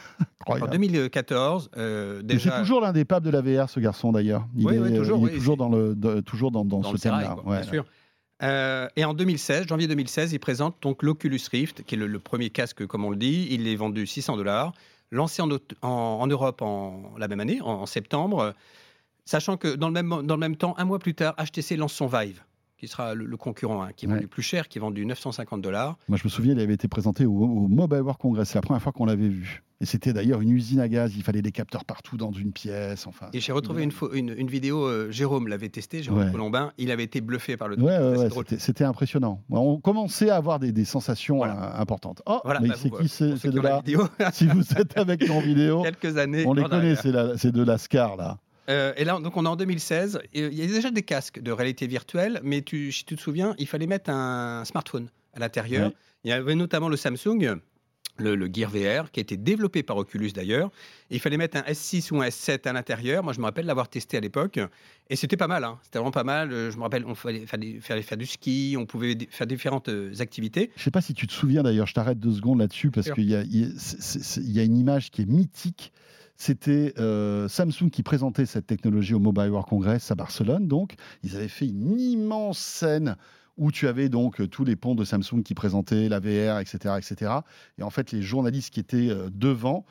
En Incroyable. deux mille quatorze, euh, Et déjà. c'est toujours l'un des papes de la V R, ce garçon d'ailleurs. Il Oui, est, oui, toujours, il est oui, toujours c'est- dans, le, de- toujours dans, dans dans ce le sérail, thème-là. quoi, Ouais. bien sûr. Euh, et en deux mille seize, janvier deux mille seize, il présente donc l'Oculus Rift, qui est le, le premier casque, comme on le dit. Il est vendu six cents dollars, lancé en, aut- en, en Europe en, la même année, en, en septembre. Sachant que dans le, même, dans le même temps, un mois plus tard, H T C lance son Vive, qui sera le, le concurrent, hein, qui est Ouais. vendu plus cher, qui est vendu neuf cent cinquante dollars. Moi, je me souviens, il avait été présenté au, au Mobile World Congress. C'est la première fois qu'on l'avait vu. Et c'était d'ailleurs une usine à gaz. Il fallait des capteurs partout dans une pièce. Enfin, Et j'ai retrouvé une, fo- une, une vidéo, euh, Jérôme l'avait testé, Jérôme Ouais. Colombin, il avait été bluffé par le Ouais, truc. ouais, C'est ouais, drôle. c'était, c'était impressionnant. On commençait à avoir des, des sensations Voilà. euh, importantes. Oh, Voilà, mais bah, c'est vous, qui euh, c'est, pour ceux c'est qui de ont la la... vidéo, Si vous êtes avec nos vidéos, quelques années. on les en connaît, arrière. c'est, la- c'est de la SCAR là. Euh, et là, donc, on est en deux mille seize. Et il y a déjà des casques de réalité virtuelle, mais tu, si tu te souviens, il fallait mettre un smartphone à l'intérieur. Ouais. Il y avait notamment le Samsung, le, le Gear V R, qui a été développé par Oculus d'ailleurs. Et il fallait mettre un S six ou un S sept à l'intérieur. Moi, je me rappelle l'avoir testé à l'époque. Et c'était pas mal. Hein. C'était vraiment pas mal. Euh, Je me rappelle, on fallait faire, des- faire, faire du ski, on pouvait d- faire différentes euh, activités. Je sais pas si tu te souviens d'ailleurs, je t'arrête deux secondes là-dessus parce Sûr. qu'il y a, il y a- c'est- c'est- c'est- il y a une image qui est mythique. C'était euh, Samsung qui présentait cette technologie au Mobile World Congress à Barcelone. Donc, ils avaient fait une immense scène où tu avais donc euh, tous les ponts de Samsung qui présentaient la V R, et cetera, et cetera. Et en fait, les journalistes qui étaient euh, devant,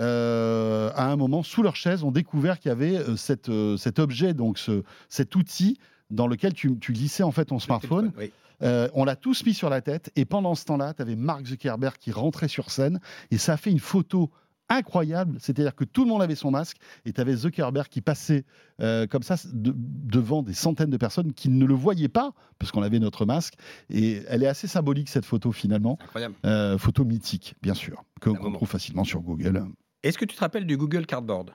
euh, à un moment, sous leur chaise, ont découvert qu'il y avait euh, cette, euh, cet objet, donc ce, cet outil dans lequel tu, tu glissais en fait ton smartphone. Oui. Euh, on l'a tous mis sur la tête et pendant ce temps-là, tu avais Mark Zuckerberg qui rentrait sur scène et ça a fait une photo incroyable, c'est-à-dire que tout le monde avait son masque et tu avais Zuckerberg qui passait euh, comme ça de- devant des centaines de personnes qui ne le voyaient pas parce qu'on avait notre masque et elle est assez symbolique cette photo finalement, Incroyable. Euh, photo mythique bien sûr, que- Un qu'on moment. trouve facilement sur Google. Est-ce que tu te rappelles du Google Cardboard?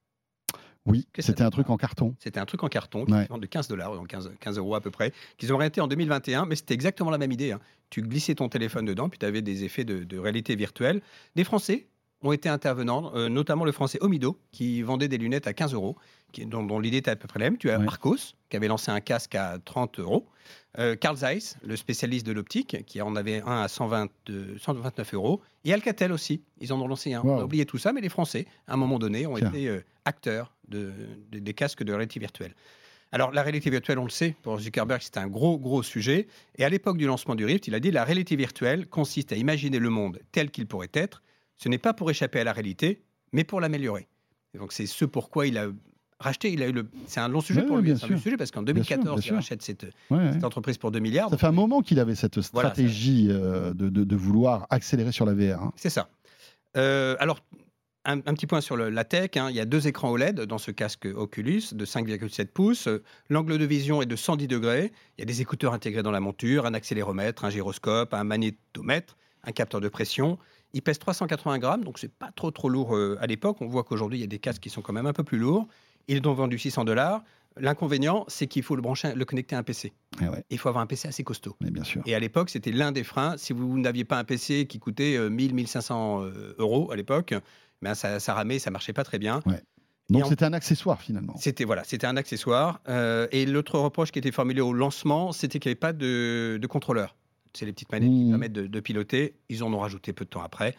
Oui, Qu'est-ce que c'était ça un truc en carton. C'était un truc en carton qui Ouais. vend de quinze dollars, donc quinze, quinze euros à peu près, qu'ils ont arrêté en deux mille vingt et un, mais c'était exactement la même idée. hein. Tu glissais ton téléphone dedans, puis tu avais des effets de, de réalité virtuelle. Des Français ont été intervenants, euh, notamment le français Omido, qui vendait des lunettes à quinze euros, qui, dont, dont l'idée était à peu près la même. Tu as Ouais. Arcos, qui avait lancé un casque à trente euros. Euh, Carl Zeiss, le spécialiste de l'optique, qui en avait un à cent vingt, euh, cent vingt-neuf euros. Et Alcatel aussi, ils en ont lancé un. Wow. On a oublié tout ça, mais les Français, à un moment donné, ont Tiens. été euh, acteurs de, de- des casques de réalité virtuelle. Alors, la réalité virtuelle, on le sait, pour Zuckerberg, c'était un gros, gros sujet. Et à l'époque du lancement du Rift, il a dit « La réalité virtuelle consiste à imaginer le monde tel qu'il pourrait être. Ce n'est pas pour échapper à la réalité, mais pour l'améliorer. » Et donc, c'est ce pourquoi il a racheté. Il a eu le... C'est un long sujet Ouais, pour ouais, lui. bien C'est un sûr. long sujet parce qu'en deux Bien mille sûr, quatorze, bien il sûr. rachète cette, Ouais, ouais. cette entreprise pour deux milliards. Ça fait un moment qu'il avait cette Voilà, stratégie euh, de, de- de vouloir accélérer sur la V R. hein. C'est ça. Euh, alors, un, un petit point sur le- la tech. hein. Il y a deux écrans O L E D dans ce casque Oculus de cinq virgule sept pouces. Euh, L'angle de vision est de cent dix degrés. Il y a des écouteurs intégrés dans la monture, un accéléromètre, un gyroscope, un magnétomètre, un capteur de pression. Il pèse trois cent quatre-vingts grammes, donc c'est pas trop trop lourd euh, à l'époque. On voit qu'aujourd'hui, il y a des casques qui sont quand même un peu plus lourds. Il est donc vendu six cents dollars. L'inconvénient, c'est qu'il faut le brancher, le connecter à un P C. Eh ouais, Il faut avoir un P C assez costaud. mais bien sûr. Et à l'époque, c'était l'un des freins. Si vous n'aviez pas un P C qui coûtait euh, mille, mille cinq cents euh, euros à l'époque, ben ça, ça ramait, ça marchait pas très bien. Donc et en- c'était un accessoire finalement. C'était voilà, c'était un accessoire. Euh, et l'autre reproche qui était formulé au lancement, c'était qu'il n'y avait pas de, de contrôleur. C'est les petites manettes qui Mmh. permettent de, de piloter. Ils en ont rajouté peu de temps après.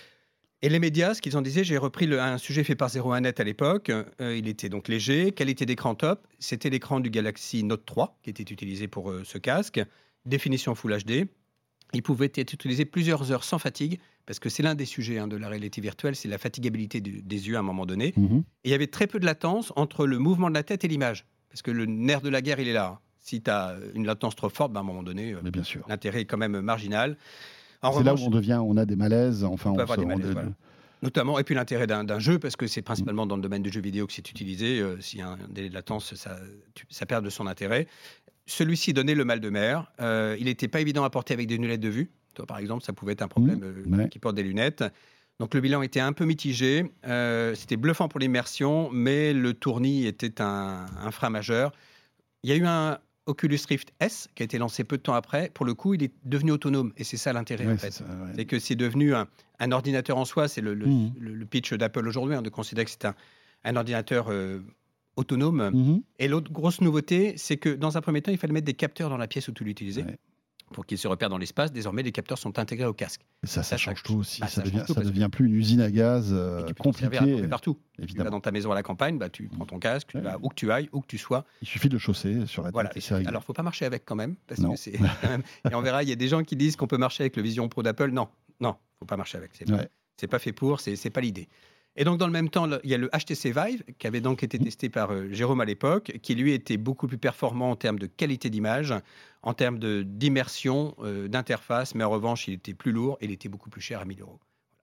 Et les médias, ce qu'ils en disaient, j'ai repris le- un sujet fait par zéro un net à l'époque. Euh, il était donc léger, qualité d'écran top. C'était l'écran du Galaxy Note trois qui était utilisé pour euh, ce casque. Définition Full H D. Il pouvait être utilisé plusieurs heures sans fatigue, parce que c'est l'un des sujets hein, de la réalité virtuelle, c'est la fatigabilité du- des yeux à un moment donné. Mhm. Et il y avait très peu de latence entre le mouvement de la tête et l'image. Parce que le nerf de la guerre, il est là. hein. Si tu as une latence trop forte, ben, à un moment donné, euh, Mais bien sûr. l'intérêt est quand même marginal. En C'est là où revanche, on devient, on a des malaises. Enfin, on peut on avoir se- des on- malaises, voilà. Notamment, et puis l'intérêt d'un d'un jeu, parce que c'est principalement dans le domaine du jeu vidéo que c'est utilisé. euh, S'il y a un délai de latence, ça, tu- ça perd de son intérêt. Celui-ci donnait le mal de mer. Euh, il n'était pas évident à porter avec des lunettes de vue. Toi, par exemple, ça pouvait être un problème euh, ouais. qui porte des lunettes. Donc le bilan était un peu mitigé. Euh, C'était bluffant pour l'immersion, mais le tournis était un, un frein majeur. Il y a eu un Oculus Rift S qui a été lancé peu de temps après. Pour le coup, il est devenu autonome. Et c'est ça l'intérêt, Ouais, en fait. c'est ça, ouais. C'est que c'est devenu un, un ordinateur en soi. C'est le, le, Mhm. le- le pitch d'Apple aujourd'hui, hein, de considérer que c'est un, un ordinateur euh, autonome. Mhm. Et l'autre grosse nouveauté, c'est que dans un premier temps, il fallait mettre des capteurs dans la pièce où tu l'utilisais. Ouais. Pour qu'ils se repèrent dans l'espace. Désormais, les capteurs sont intégrés au casque. Et ça, ça, Ça change change tout tout. aussi. Ah, ça ça devient, change tout ça parce que- devient plus une usine à gaz euh, Et tu peux t'en servir à peu compliquée. près partout. Tu vas Évidemment. dans ta maison à la campagne, bah, tu prends ton casque, tu Ouais. vas où que tu ailles, où que tu sois. Il suffit de le chausser sur la tête. Voilà. et c'est réglé. Alors, faut pas marcher avec quand même, parce Non. que c'est quand même. Et on verra, il y a des gens qui disent qu'on peut marcher avec le Vision Pro d'Apple. Non, non, faut pas marcher avec. C'est Ouais. c'est pas fait pour, c'est c'est pas l'idée. Et donc, dans le même temps, le- il y a le H T C Vive, qui avait donc été testé par euh, Jérôme à l'époque, qui lui était beaucoup plus performant en termes de qualité d'image, en termes de- d'immersion, euh, d'interface, mais en revanche, il était plus lourd et il était beaucoup plus cher à mille euros.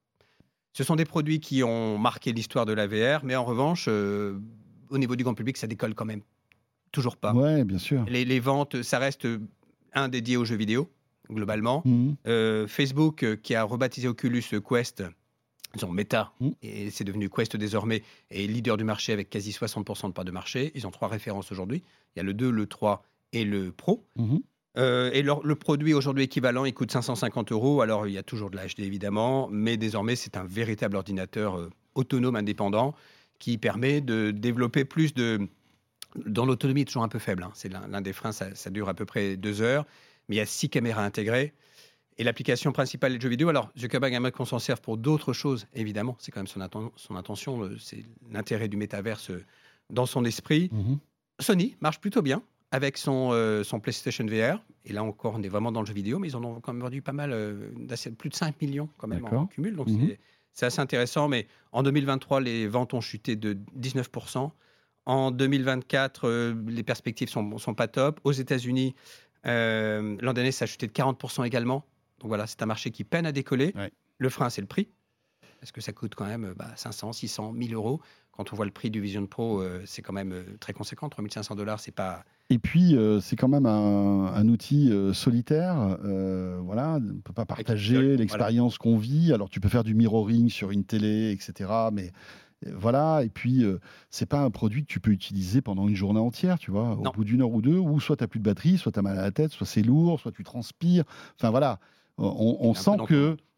Ce sont des produits qui ont marqué l'histoire de la V R, mais en revanche, euh, au niveau du grand public, ça décolle quand même toujours pas. Ouais, bien sûr. Les, les ventes, ça reste euh, un dédié aux jeux vidéo, globalement. Mhm. Euh, Facebook, euh, qui a rebaptisé Oculus euh, Quest, ils ont Meta, Mm. et c'est devenu Quest désormais, et leader du marché avec quasi soixante pour cent de part de marché. Ils ont trois références aujourd'hui. Il y a le deux, le trois et le Pro. Mhm. Euh, et leur- le produit aujourd'hui équivalent, il coûte cinq cent cinquante euros. Alors, il y a toujours de la H D évidemment, mais désormais, c'est un véritable ordinateur euh, autonome, indépendant, qui permet de développer plus de... Dans l'autonomie, toujours un peu faible. hein. C'est l'un l'un des freins, ça, ça dure à peu près deux heures, mais il y a six caméras intégrées. Et l'application principale des jeux vidéo, alors Zuckerberg aimerait qu'on s'en serve pour d'autres choses, évidemment. C'est quand même son, atten- son intention, le- c'est l'intérêt du métaverse euh, dans son esprit. Mhm. Sony marche plutôt bien avec son, euh, son PlayStation V R. Et là encore, on est vraiment dans le jeu vidéo, mais ils en ont quand même vendu pas mal, euh, d'assez- plus de cinq millions quand même en, D'accord. en cumul. Donc Mhm. c'est- c'est assez intéressant. Mais en deux mille vingt-trois, les ventes ont chuté de dix-neuf pour cent. En deux mille vingt-quatre, euh, les perspectives sont, sont pas top. Aux États-Unis, euh, l'an dernier, ça a chuté de quarante pour cent également. Donc voilà, c'est un marché qui peine à décoller. Ouais. Le frein, c'est le prix. Parce que ça coûte quand même bah, cinq cents, six cents, mille euros. Quand on voit le prix du Vision Pro, euh, c'est quand même euh, très conséquent. trois mille cinq cents dollars, c'est pas. Et puis, euh, c'est quand même un, un outil euh, solitaire. euh, voilà, on ne peut pas partager seul, l'expérience qu'on vit. Alors, tu peux faire du mirroring sur une télé, et cetera. Mais euh, voilà. Et puis, euh, c'est pas un produit que tu peux utiliser pendant une journée entière, tu vois. Au Non. bout d'une heure ou deux, ou soit tu n'as plus de batterie, soit tu as mal à la tête, soit c'est lourd, soit tu transpires. Enfin, voilà. On, on Un peu sent d'encombrant. que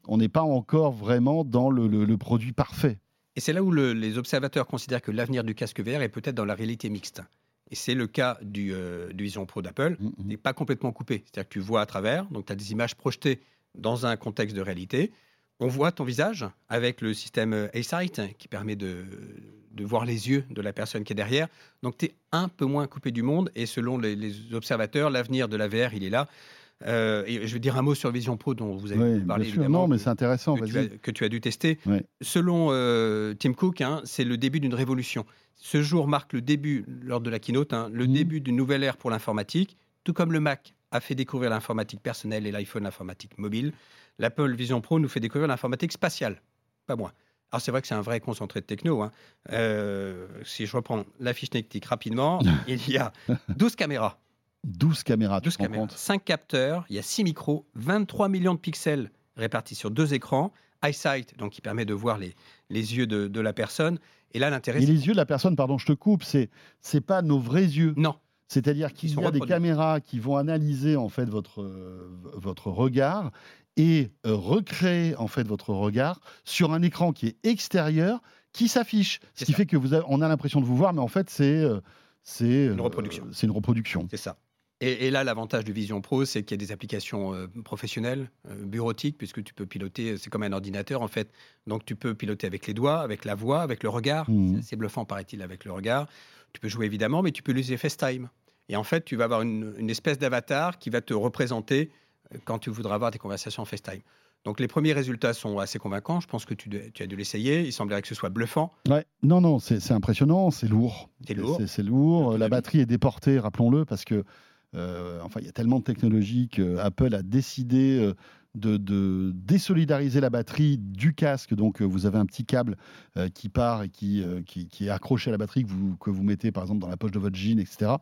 on n'est pas encore vraiment dans le, le, le produit parfait. Et c'est là où le, les observateurs considèrent que l'avenir du casque V R est peut-être dans la réalité mixte. Et c'est le cas du, euh, du Vision Pro d'Apple. Mm-hmm. Tu n'es pas complètement coupé. C'est-à-dire que tu vois à travers, donc tu as des images projetées dans un contexte de réalité. On voit ton visage avec le système Eyesight qui permet de, de voir les yeux de la personne qui est derrière. Donc tu es un peu moins coupé du monde. Et selon les, les observateurs, l'avenir de la V R, il est là. Euh, et je vais dire un mot sur Vision Pro dont vous avez Oui, parlé bien sûr. évidemment. Non, mais que- c'est intéressant, que tu, vas-y. as, que tu as dû tester. Oui. Selon euh, Tim Cook, hein, c'est le début d'une révolution. Ce jour marque le début, lors de la keynote, hein, le Mhm. début d'une nouvelle ère pour l'informatique. Tout comme le Mac a fait découvrir l'informatique personnelle et l'iPhone l'informatique mobile, l'Apple Vision Pro nous fait découvrir l'informatique spatiale. Pas moins. Alors c'est vrai que c'est un vrai concentré de techno. Hein. Euh, si je reprends la fiche technique rapidement, il y a douze caméras. douze caméras, tu douze te rends caméras, compte. cinq capteurs, il y a six micros, vingt-trois millions de pixels répartis sur deux écrans, Eyesight, donc qui permet de voir les, les yeux de, de la personne. Et là, l'intérêt, Et c'est... les yeux de la personne, pardon, je te coupe, c'est c'est pas nos vrais yeux. Non, C'est-à-dire qu'il Ils y sont a des reproduits. caméras qui vont analyser en fait votre euh, votre regard et euh, recréer en fait votre regard sur un écran qui est extérieur, qui s'affiche. Ce C'est qui ça. fait que vous avez- on a l'impression de vous voir, mais en fait c'est euh, c'est Une euh, reproduction. C'est une reproduction. c'est ça. Et, et là, l'avantage du Vision Pro, c'est qu'il y a des applications euh, professionnelles, euh, bureautiques, puisque tu peux piloter, c'est comme un ordinateur en fait. Donc tu peux piloter avec les doigts, avec la voix, avec le regard. Mhm. C'est assez bluffant, paraît-il, avec le regard. Tu peux jouer évidemment, mais tu peux l'utiliser FaceTime. Et en fait, tu vas avoir une, une espèce d'avatar qui va te représenter euh, quand tu voudras avoir des conversations en FaceTime. Donc les premiers résultats sont assez convaincants. Je pense que tu, de- tu as dû l'essayer. Il semblerait que ce soit bluffant. Ouais. Non, non, c'est c'est impressionnant, c'est lourd. C'est lourd. C'est- C'est lourd. Tout La à fait. batterie est déportée, rappelons-le, parce que euh, enfin, il y a tellement de technologies que Apple a décidé euh, de, de désolidariser la batterie du casque. Donc, euh, vous avez un petit câble euh, qui part et qui, euh, qui, qui est accroché à la batterie que vous, que vous mettez, par exemple, dans la poche de votre jean, et cetera.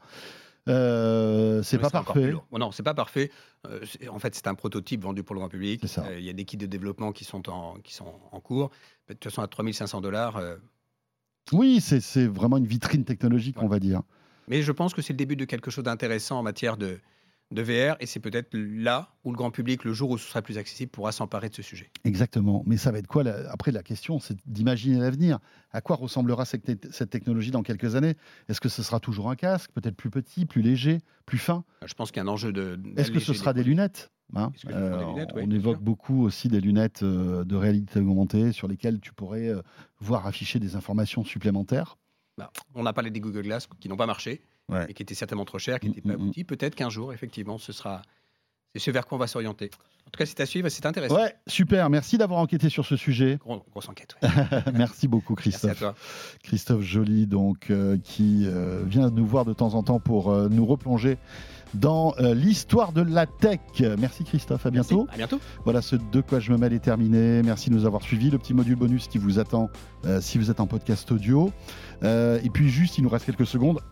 Euh, c'est Mais pas encore parfait. plus lourd. Bon, non, c'est pas parfait. Euh, c'est- en fait, c'est un prototype vendu pour le grand public. C'est ça. Euh, Il y a des kits de développement qui sont en, qui sont en cours. De toute façon, à trois mille cinq cents dollars. euh, Oui, c'est c'est vraiment une vitrine technologique, Ouais. on va dire. mais je pense que c'est le début de quelque chose d'intéressant en matière de, de V R. Et c'est peut-être là où le grand public, le jour où ce sera plus accessible, pourra s'emparer de ce sujet. Exactement. Mais ça va être quoi la- après, la question, c'est d'imaginer l'avenir. À quoi ressemblera cette, te- cette technologie dans quelques années? Est-ce que ce sera toujours un casque, peut-être plus petit, plus léger, plus fin? Je pense qu'il y a un enjeu de. Est-ce que ce d'alléger sera des produits. lunettes? Hein Est-ce que ce seront des Euh, lunettes, oui, on bien évoque sûr. beaucoup aussi des lunettes euh, de réalité augmentée sur lesquelles tu pourrais euh, voir afficher des informations supplémentaires. Bah, on a parlé des Google Glass qui n'ont pas marché Ouais. et qui étaient certainement trop chers, qui Mm, n'étaient pas mm, mm. aboutis. Peut-être qu'un jour, effectivement, ce sera. C'est ce vers quoi on va s'orienter. En tout cas, c'est à suivre, c'est intéressant. Ouais, super. Merci d'avoir enquêté sur ce sujet. Gros- grosse enquête. ouais. Merci beaucoup, Merci à Christophe. toi. Christophe Joly, donc, euh, qui euh, vient nous voir de temps en temps pour euh, nous replonger dans euh, l'histoire de la tech. Merci Christophe, à bientôt. Merci. À bientôt. Voilà, ce De quoi je me mêle est terminé. Merci de nous avoir suivis. Le petit module bonus qui vous attend euh, si vous êtes en podcast audio. Euh, et puis juste, il nous reste quelques secondes.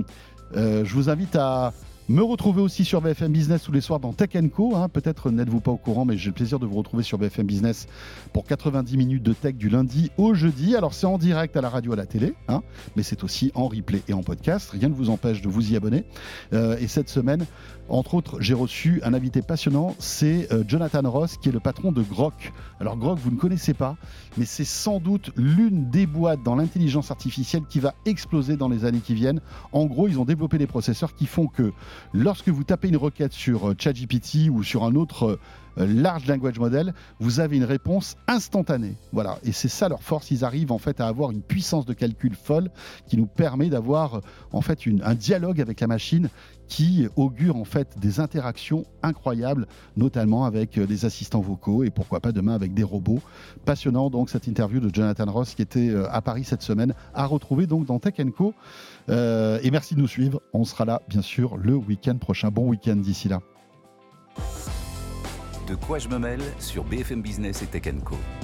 Euh, je vous invite à me retrouver aussi sur B F M Business tous les soirs dans Tech Co. Hein. Peut-être n'êtes-vous pas au courant, mais j'ai le plaisir de vous retrouver sur B F M Business pour quatre-vingt-dix minutes de tech du lundi au jeudi. Alors c'est en direct à la radio, à la télé, hein, mais c'est aussi en replay et en podcast. Rien ne vous empêche de vous y abonner. Euh, et cette semaine, entre autres, j'ai reçu un invité passionnant, c'est euh, Jonathan Ross, qui est le patron de Grok. Alors Grok, vous ne connaissez pas, mais c'est sans doute l'une des boîtes dans l'intelligence artificielle qui va exploser dans les années qui viennent. En gros, ils ont développé des processeurs qui font que lorsque vous tapez une requête sur euh, ChatGPT ou sur un autre euh, large language model, vous avez une réponse instantanée. Voilà, et c'est ça leur force. Ils arrivent en fait à avoir une puissance de calcul folle qui nous permet d'avoir euh, en fait une- un dialogue avec la machine qui augure en fait des interactions incroyables, notamment avec euh, des assistants vocaux et pourquoi pas demain avec des robots. Passionnant donc cette interview de Jonathan Ross qui était euh, à Paris cette semaine, à retrouver donc dans Tech Co. Euh, et merci de nous suivre. On sera là bien sûr le week-end prochain. Bon week-end d'ici là. De quoi je me mêle sur B F M Business et Tech Co.